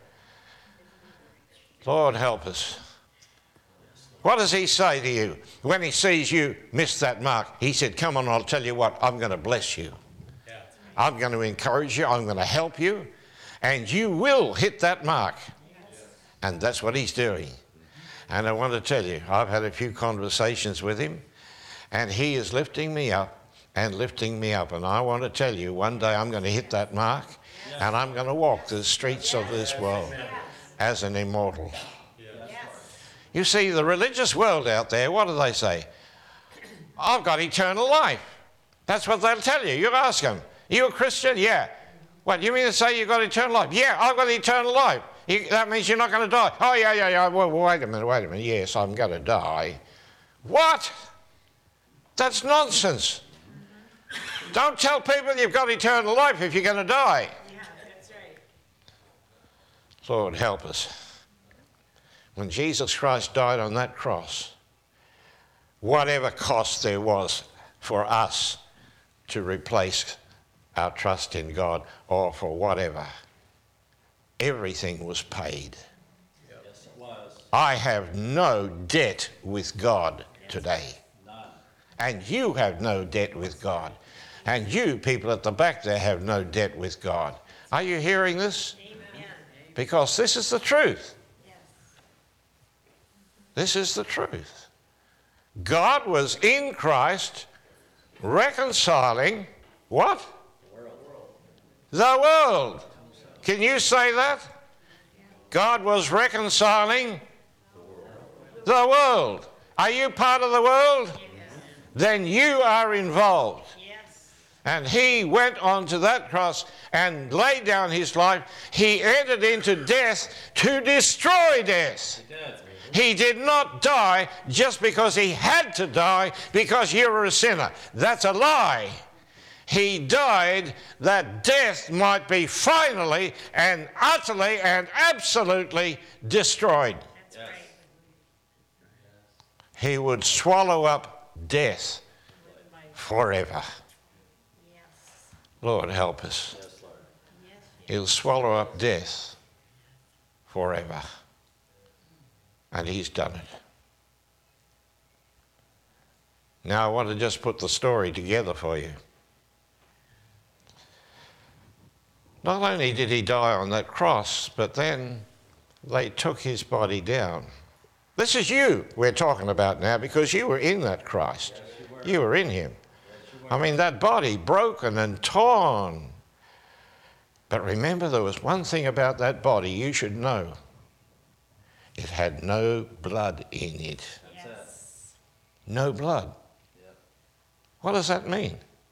Lord help us. What does he say to you when he sees you miss that mark? He said, come on, I'll tell you what, I'm going to bless you. Yeah. I'm going to encourage you. I'm going to help you. And you will hit that mark. And that's what he's doing. And I want to tell you, I've had a few conversations with him, and he is lifting me up and lifting me up. And I want to tell you, one day I'm going to hit that mark, and I'm going to walk the streets of this world as an immortal. You see, the religious world out there, what do they say? I've got eternal life. That's what they'll tell you. You ask them, you a Christian? Yeah. What, you mean to say you've got eternal life? Yeah, I've got eternal life. You, that means you're not going to die. Oh, yeah, yeah, yeah. Well, wait a minute, wait a minute. Yes, I'm going to die. What? That's nonsense. Don't tell people you've got eternal life if you're going to die. Yeah, that's right. Lord, help us. When Jesus Christ died on that cross, whatever cost there was for us to replace our trust in God or for whatever, everything was paid. Yes, it was. I have no debt with God today. None. And you have no debt with God. And you, people at the back there, have no debt with God. Are you hearing this? Amen. Because this is the truth. Yes. This is the truth. God was in Christ reconciling what? The world. The world. Can you say that? God was reconciling the world. Are you part of the world? Then you are involved. Yes. And he went onto that cross and laid down his life. He entered into death to destroy death. He did. He did not die just because he had to die because you were a sinner. That's a lie. He died that death might be finally and utterly and absolutely destroyed. That's Yes. right. He would swallow up death forever. Yes. Lord, help us. Yes, Lord. Yes. He'll swallow up death forever. And he's done it. Now I want to just put the story together for you. Not only did he die on that cross, but then they took his body down. This is you we're talking about now because you were in that Christ. Yes, you were. You were in him. Yes, you were. I mean, that body broken and torn. But remember, there was one thing about that body you should know. It had no blood in it. That's it. Yes. No blood. Yep. What does that mean?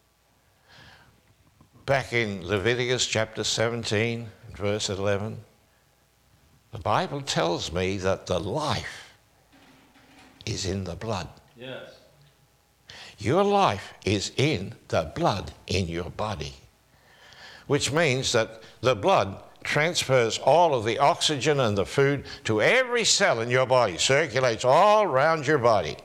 Back in Leviticus chapter seventeen, verse eleven, the Bible tells me that the life is in the blood. Yes. Your life is in the blood in your body, which means that the blood transfers all of the oxygen and the food to every cell in your body, circulates all around your body.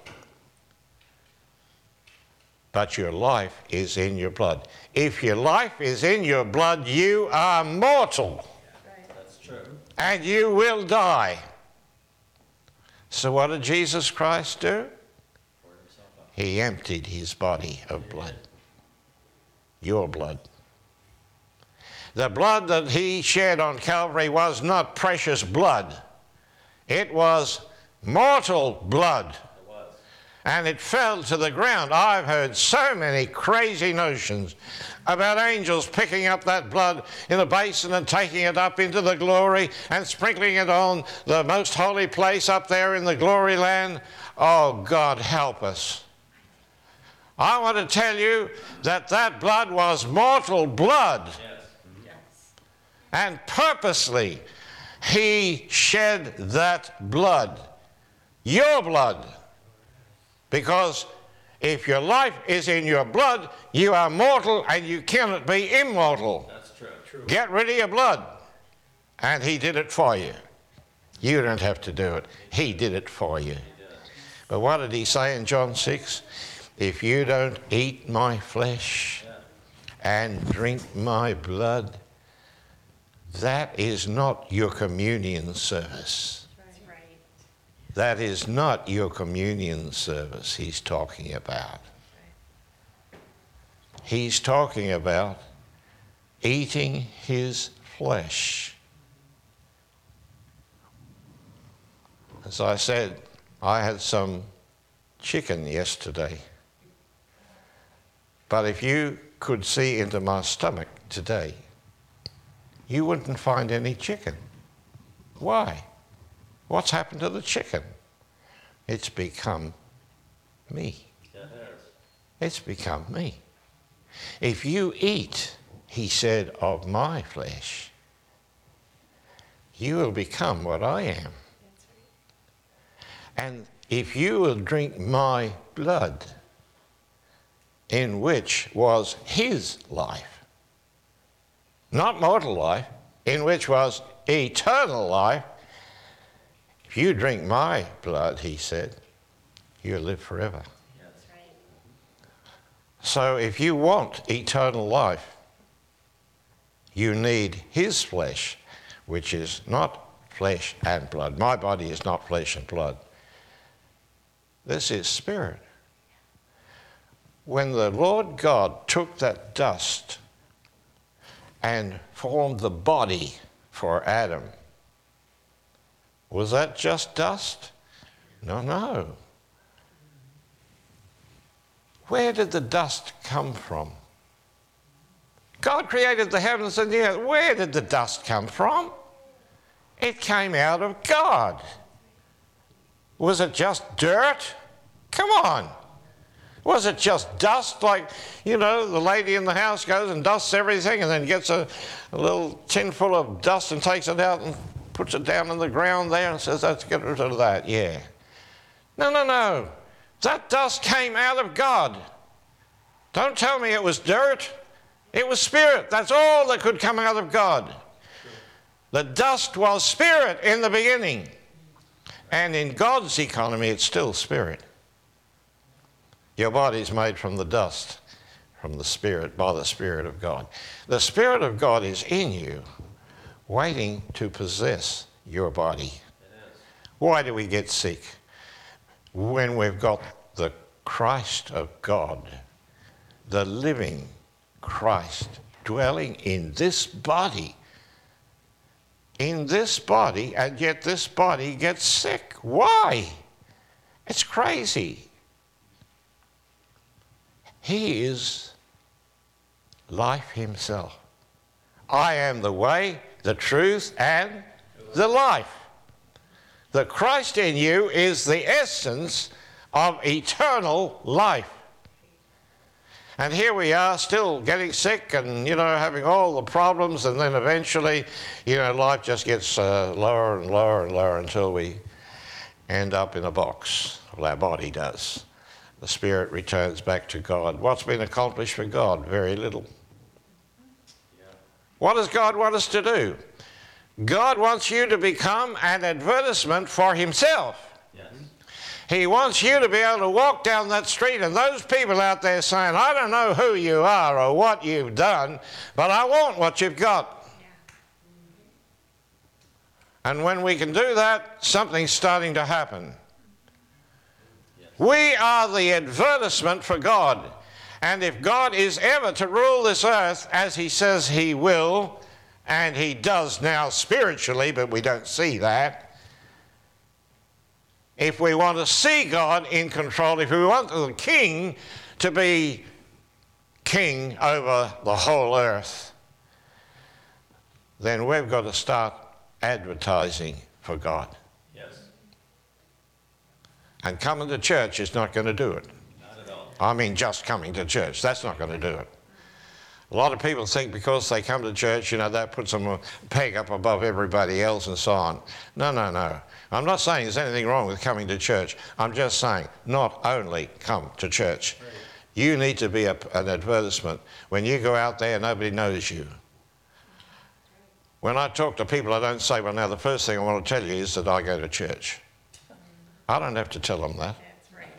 But your life is in your blood. If your life is in your blood, you are mortal That's true. and you will die. So what did Jesus Christ do? Poured himself out. He emptied his body of blood. Your blood. The blood that he shed on Calvary was not precious blood. It was mortal blood. It was. And it fell to the ground. I've heard so many crazy notions about angels picking up that blood in a basin and taking it up into the glory and sprinkling it on the most holy place up there in the glory land. Oh, God, help us. I want to tell you that that blood was mortal blood. Yes. Yes. And purposely, he shed that blood, your blood, because if your life is in your blood, you are mortal and you cannot be immortal. That's true. True. Get rid of your blood. And he did it for you. You don't have to do it. He did it for you. He did. But what did he say in John six? If you don't eat my flesh Yeah. and drink my blood, that is not your communion service. That's right. That is not your communion service he's talking about. He's talking about eating his flesh. As I said, I had some chicken yesterday. But if you could see into my stomach today, you wouldn't find any chicken. Why? What's happened to the chicken? It's become me. Yeah, it is. It's become me. If you eat, he said, of my flesh, you will become what I am. That's right. And if you will drink my blood, in which was his life, not mortal life, in which was eternal life, if you drink my blood, he said, you'll live forever. That's right. So if you want eternal life, you need his flesh, which is not flesh and blood. My body is not flesh and blood. This is spirit. When the Lord God took that dust and formed the body for Adam, was that just dust? No, no. Where did the dust come from? God created the heavens and the earth. Where did the dust come from? It came out of God. Was it just dirt? Come on. Was it just dust, like, you know, the lady in the house goes and dusts everything and then gets a, a little tin full of dust and takes it out and puts it down on the ground there and says, let's get rid of that, yeah. No, no, no. That dust came out of God. Don't tell me it was dirt. It was spirit. That's all that could come out of God. The dust was spirit in the beginning. And in God's economy, it's still spirit. Your body's made from the dust, from the Spirit, by the Spirit of God. The Spirit of God is in you, waiting to possess your body. Why do we get sick? When we've got the Christ of God, the living Christ, dwelling in this body, in this body, and yet this body gets sick. Why? It's crazy. He is life himself. I am the way, the truth, and the life. The Christ in you is the essence of eternal life. And here we are still getting sick and, you know, having all the problems, and then eventually, you know, life just gets uh, lower and lower and lower until we end up in a box. Well, our body does. The spirit returns back to God. What's been accomplished for God? Very little. Yeah. What does God want us to do? God wants you to become an advertisement for himself. Yes. He wants you to be able to walk down that street and those people out there saying, I don't know who you are or what you've done, but I want what you've got. And when we can do that, something's starting to happen. We are the advertisement for God. And if God is ever to rule this earth as he says he will, and he does now spiritually, but we don't see that. If we want to see God in control, if we want the king to be king over the whole earth, then we've got to start advertising for God. Yes. And coming to church is not going to do it. Not at all. I mean, just coming to church. That's not going to do it. A lot of people think because they come to church, you know, that puts them a peg up above everybody else and so on. No, no, no. I'm not saying there's anything wrong with coming to church. I'm just saying not only come to church. Right. You need to be a, an advertisement. When you go out there, nobody knows you. When I talk to people, I don't say, well, now the first thing I want to tell you is that I go to church. I don't have to tell them that. That's right.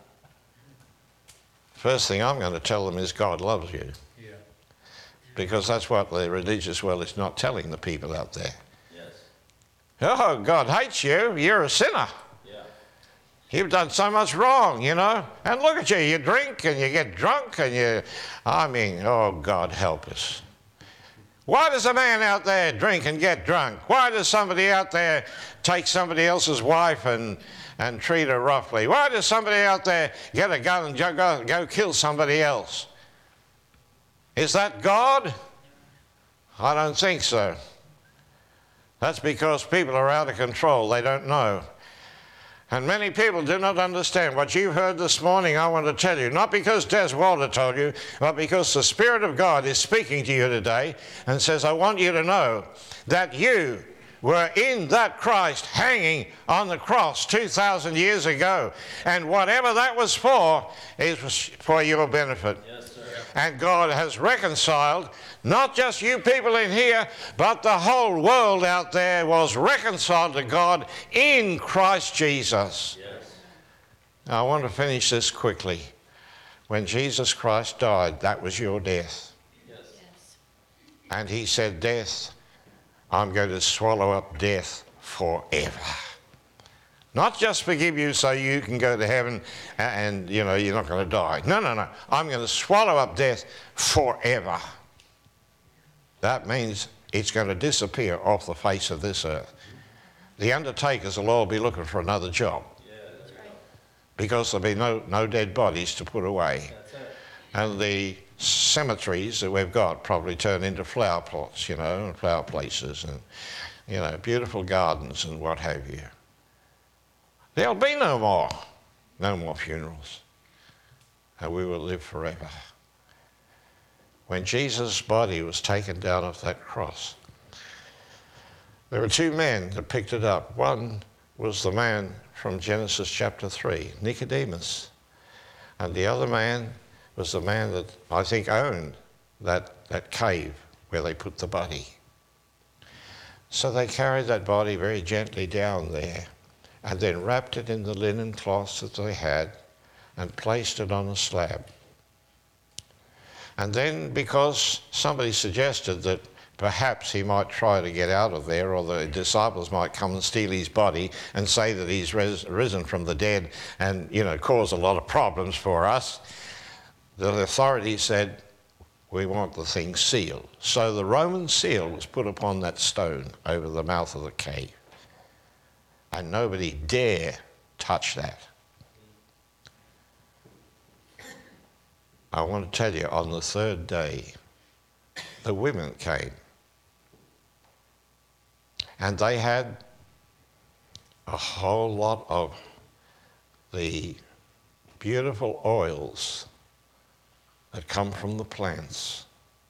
First thing I'm going to tell them is God loves you. Yeah. Because that's what the religious world is not telling the people out there. Yes. Oh, God hates you. You're a sinner. Yeah. You've done so much wrong, you know. And look at you. You drink and you get drunk and you... I mean, oh, God help us. Why does a man out there drink and get drunk? Why does somebody out there take somebody else's wife and, and treat her roughly? Why does somebody out there get a gun and go, go kill somebody else? Is that God? I don't think so. That's because people are out of control. They don't know. And many people do not understand. What you've heard this morning, I want to tell you, not because Des Walder told you, but because the Spirit of God is speaking to you today and says, I want you to know that you were in that Christ hanging on the cross two thousand years ago. And whatever that was for, is for your benefit. Yes, sir. And God has reconciled not just you people in here, but the whole world out there was reconciled to God in Christ Jesus. Yes. Now, I want to finish this quickly. When Jesus Christ died, that was your death. Yes. Yes. And he said, death, I'm going to swallow up death forever. Not just forgive you so you can go to heaven and, and you know, you're not going to die. No, no, no. I'm going to swallow up death forever. That means it's going to disappear off the face of this earth. The undertakers will all be looking for another job. Yeah, that's right. because there'll be no, no dead bodies to put away. That's it. And the cemeteries that we've got probably turn into flower plots, you know, and flower places and, you know, beautiful gardens and what have you. There'll be no more, no more funerals. And we will live forever. When Jesus' body was taken down off that cross, there were two men that picked it up. One was the man from Genesis chapter three, Nicodemus. And the other man was the man that I think owned that, that cave where they put the body. So they carried that body very gently down there and then wrapped it in the linen cloths that they had and placed it on a slab. And then, because somebody suggested that perhaps he might try to get out of there, or the disciples might come and steal his body and say that he's res- risen from the dead and, you know, cause a lot of problems for us, the authorities said, we want the thing sealed. So the Roman seal was put upon that stone over the mouth of the cave. And nobody dare touch that. I want to tell you, on the third day, the women came. And they had a whole lot of the beautiful oils that come from the plants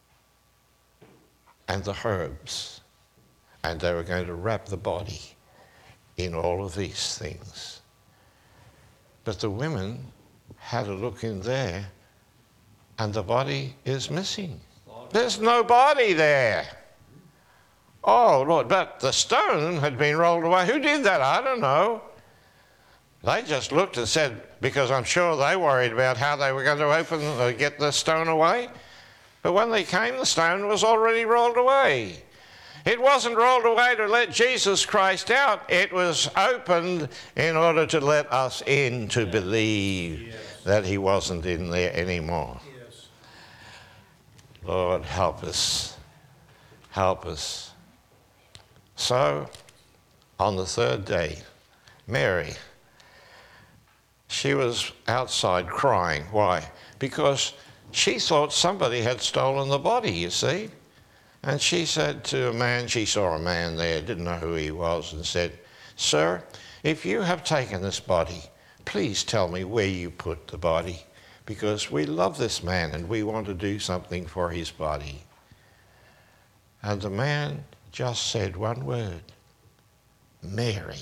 and the herbs. And they were going to wrap the body in all of these things. But the women had a look in there, and the body is missing. There's no body there. Oh, Lord, but the stone had been rolled away. Who did that? I don't know. They just looked and said, because I'm sure they worried about how they were going to open or get the stone away. But when they came, the stone was already rolled away. It wasn't rolled away to let Jesus Christ out. It was opened in order to let us in to believe yes. that he wasn't in there anymore. Yes. Lord, help us. Help us. So, on the third day, Mary, she was outside crying. Why? Because she thought somebody had stolen the body, you see. And she said to a man, she saw a man there, didn't know who he was, and said, Sir, if you have taken this body, please tell me where you put the body, because we love this man and we want to do something for his body. And the man just said one word, Mary,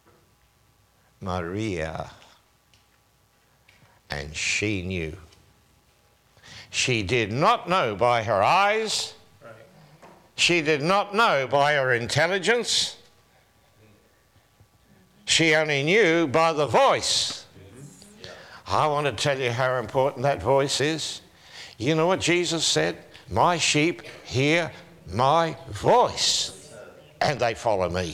Maria. And she knew. She did not know by her eyes. Right. She did not know by her intelligence. She only knew by the voice. Mm-hmm. Yeah. I want to tell you how important that voice is. You know what Jesus said? My sheep hear my voice, and they follow me.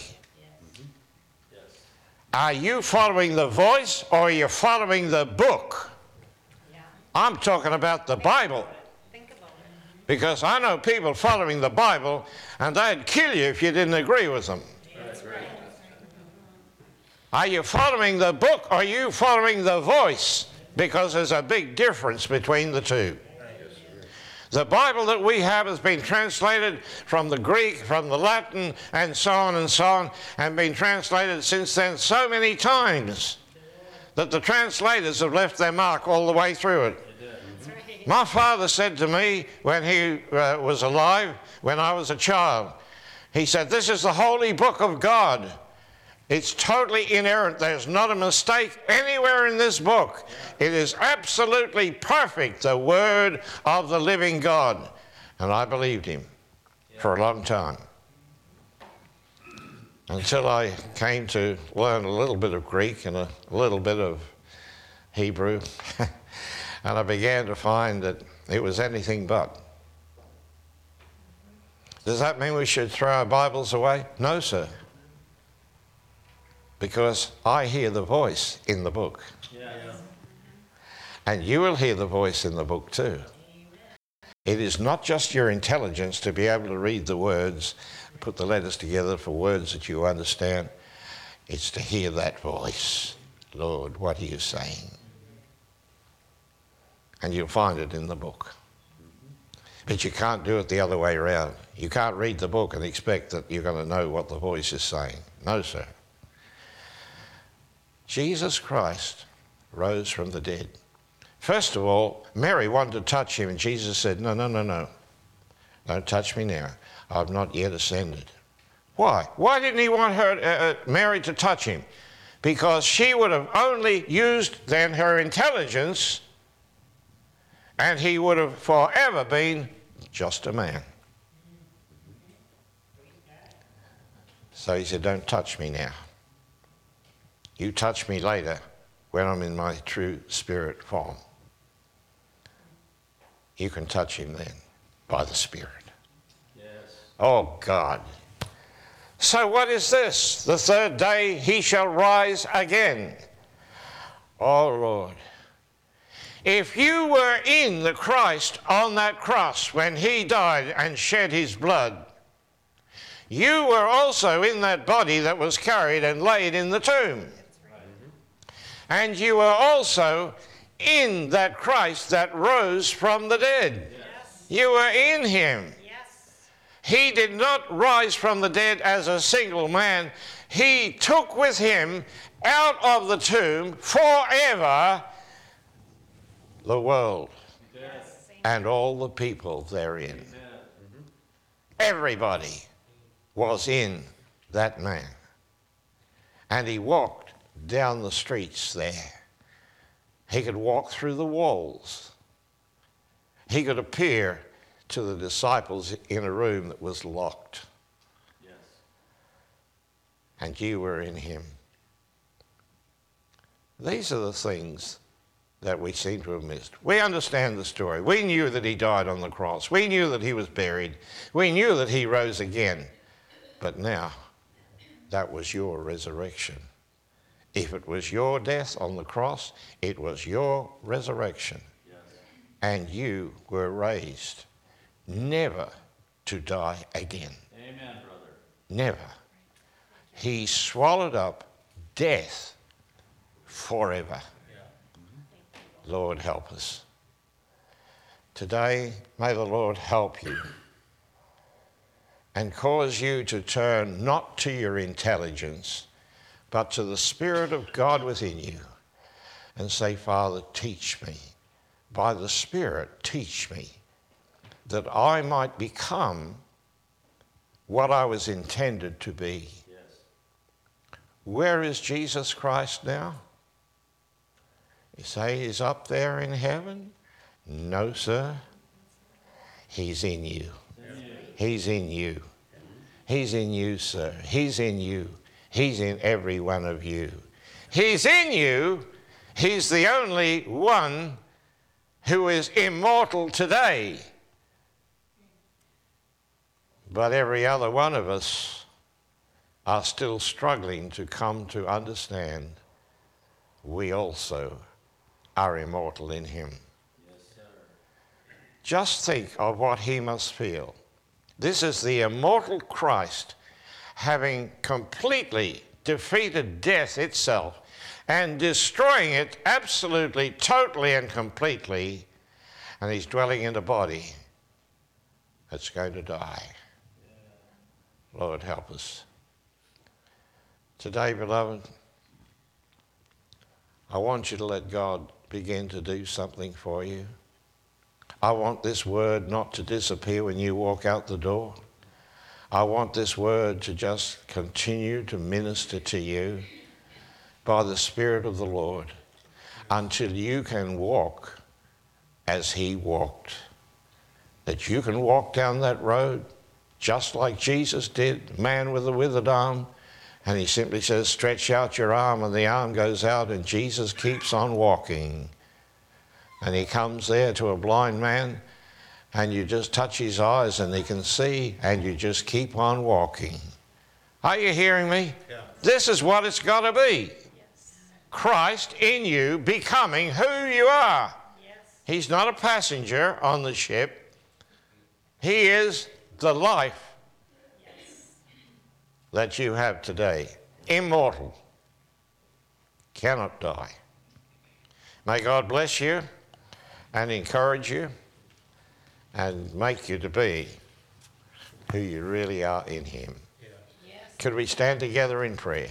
Are you following the voice, or are you following the book? Yeah. I'm talking about the Think Bible. About Think about it. Because I know people following the Bible, and they'd kill you if you didn't agree with them. That's right. Are you following the book, or are you following the voice? Because there's a big difference between the two. The Bible that we have has been translated from the Greek, from the Latin, and so on and so on, and been translated since then so many times that the translators have left their mark all the way through it. Right. My father said to me when he uh, was alive, when I was a child, he said, this is the holy book of God. It's totally inerrant. There's not a mistake anywhere in this book. It is absolutely perfect, the word of the living God. And I believed him yeah. for a long time. Until I came to learn a little bit of Greek and a little bit of Hebrew. And I began to find that it was anything but. Does that mean we should throw our Bibles away? No, sir. Because I hear the voice in the book. Yeah, yeah. And you will hear the voice in the book too. Amen. It is not just your intelligence to be able to read the words, put the letters together for words that you understand. It's to hear that voice. Lord, what are you saying? And you'll find it in the book. But you can't do it the other way around. You can't read the book and expect that you're going to know what the voice is saying. No, sir. Jesus Christ rose from the dead. First of all, Mary wanted to touch him, and Jesus said, no, no, no, no. Don't touch me now. I've not yet ascended. Why? Why didn't he want her, uh, Mary to touch him? Because she would have only used then her intelligence, and he would have forever been just a man. So he said, don't touch me now. You touch me later when I'm in my true spirit form. You can touch him then by the Spirit. Yes. Oh, God. So what is this? The third day he shall rise again. Oh, Lord. If you were in the Christ on that cross when he died and shed his blood, you were also in that body that was carried and laid in the tomb. And you were also in that Christ that rose from the dead. Yes. You were in him. Yes. He did not rise from the dead as a single man. He took with him out of the tomb forever the world Yes. and all the people therein. Amen. Mm-hmm. Everybody was in that man. And he walked down the streets there. He could walk through the walls. He could appear to the disciples in a room that was locked. Yes. And you were in him. These are the things that we seem to have missed. We understand the story. We knew that he died on the cross. We knew that he was buried. We knew that he rose again. But now, that was your resurrection. If it was your death on the cross, it was your resurrection. Yes. And you were raised never to die again. Amen, brother. Never. He swallowed up death forever. Yeah. Lord, help us. Today, may the Lord help you and cause you to turn not to your intelligence, but to the Spirit of God within you and say, Father, teach me. By the Spirit, teach me that I might become what I was intended to be. Yes. Where is Jesus Christ now? You say he's up there in heaven? No, sir. He's in you. He's in you. He's in you, sir. He's in you. He's in every one of you. He's in you. He's the only one who is immortal today. But every other one of us are still struggling to come to understand we also are immortal in him. Yes, sir. Just think of what he must feel. This is the immortal Christ having completely defeated death itself and destroying it absolutely, totally and completely, and he's dwelling in a body that's going to die. Yeah. Lord, help us. Today, beloved, I want you to let God begin to do something for you. I want this word not to disappear when you walk out the door. I want this word to just continue to minister to you by the Spirit of the Lord until you can walk as he walked. That you can walk down that road just like Jesus did, man with a withered arm, and he simply says, stretch out your arm, and the arm goes out, and Jesus keeps on walking. And he comes there to a blind man, and you just touch his eyes and he can see, and you just keep on walking. Are you hearing me? Yeah. This is what it's got to be. Yes. Christ in you becoming who you are. Yes. He's not a passenger on the ship. He is the life Yes. that you have today. Immortal. cannot die. May God bless you and encourage you and make you to be who you really are in him. Yes. Could we stand together in prayer?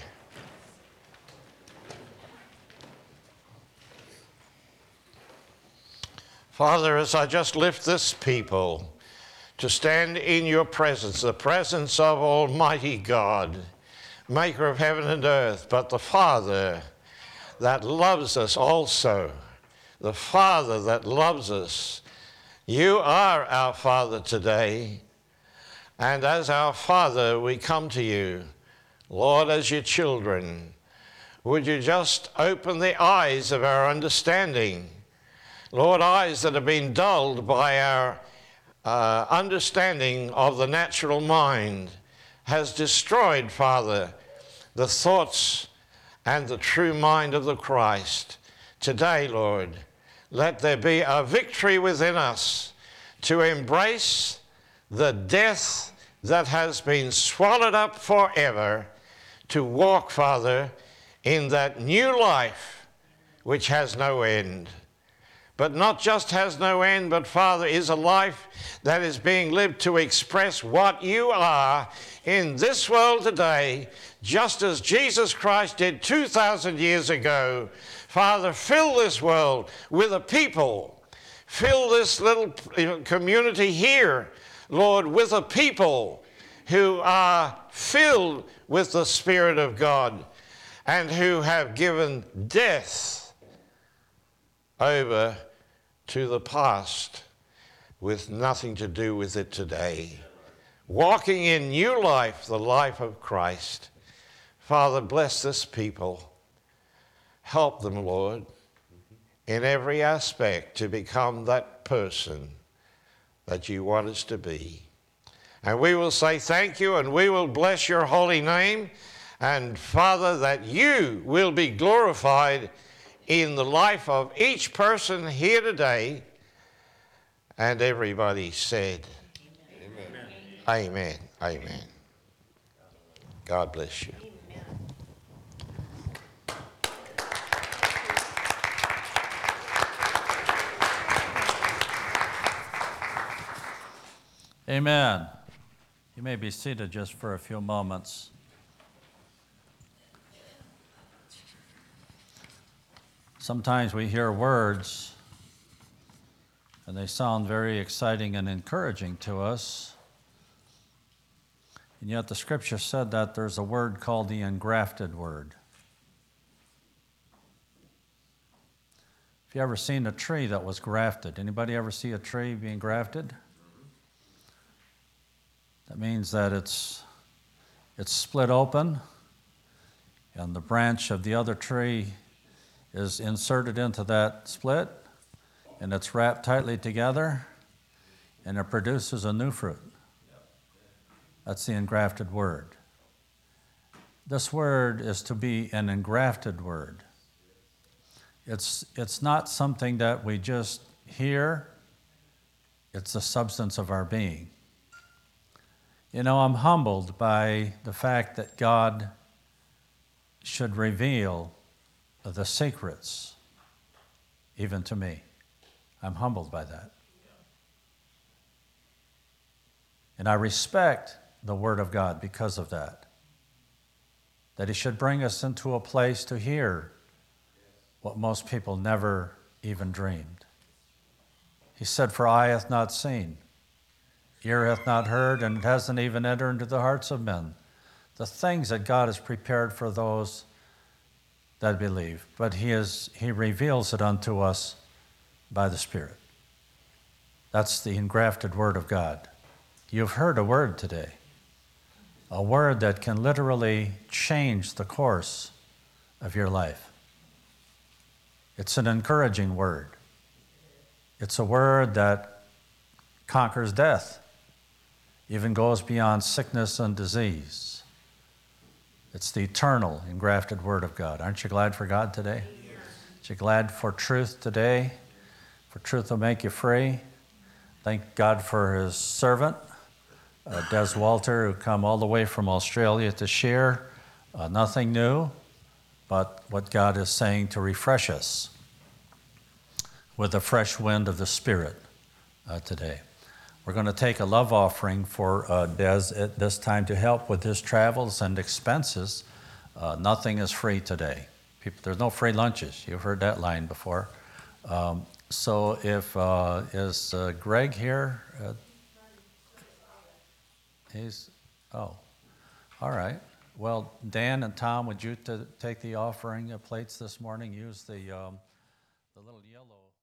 Father, as I just lift this people to stand in your presence, the presence of Almighty God, maker of heaven and earth, but the Father that loves us also, the Father that loves us. You are our Father today, and as our Father we come to you, Lord, as your children. Would you just open the eyes of our understanding, Lord, eyes that have been dulled by our uh, understanding of the natural mind has destroyed, Father, the thoughts and the true mind of the Christ. Today, Lord, let there be a victory within us to embrace the death that has been swallowed up forever, to walk, Father, in that new life which has no end. But not just has no end, but, Father, is a life that is being lived to express what you are in this world today, just as Jesus Christ did two thousand years ago. Father, fill this world with a people. Fill this little community here, Lord, with a people who are filled with the Spirit of God and who have given death over to the past with nothing to do with it today. Walking in new life, the life of Christ. Father, bless this people. Help them, Lord, in every aspect to become that person that you want us to be. And we will say thank you, and we will bless your holy name. And Father, that you will be glorified in the life of each person here today. And everybody said, Amen. Amen. Amen. God bless you. Amen. You may be seated just for a few moments. Sometimes we hear words and they sound very exciting and encouraging to us. And yet the scripture said that there's a word called the engrafted word. If you ever seen a tree that was grafted, anybody ever see a tree being grafted? That means that it's it's split open and the branch of the other tree is inserted into that split, and it's wrapped tightly together, and it produces a new fruit. That's the engrafted word. This word is to be an engrafted word. It's, it's not something that we just hear, it's the substance of our being. You know, I'm humbled by the fact that God should reveal the secrets, even to me. I'm humbled by that. And I respect the Word of God because of that. That He should bring us into a place to hear what most people never even dreamed. He said, for eye hath not seen, ear hath not heard, and it hasn't even entered into the hearts of men, the things that God has prepared for those that believe, but he is he reveals it unto us by the Spirit. That's the engrafted word of God. You've heard a word today, a word that can literally change the course of your life. It's an encouraging word. It's a word that conquers death, even goes beyond sickness and disease. It's the eternal, engrafted Word of God. Aren't you glad for God today? Yes. Aren't you glad for truth today? For truth will make you free. Thank God for His servant, uh, Des Walter, who come all the way from Australia to share uh, nothing new, but what God is saying to refresh us with the fresh wind of the Spirit uh, today. We're going to take a love offering for uh, Des at this time to help with his travels and expenses. Uh, nothing is free today. People, there's no free lunches. You've heard that line before. Um, so if, uh, is uh, Greg here? Uh, he's, oh, all right. Well, Dan and Tom, would you to take the offering plates this morning? Use the, um, the little yellow.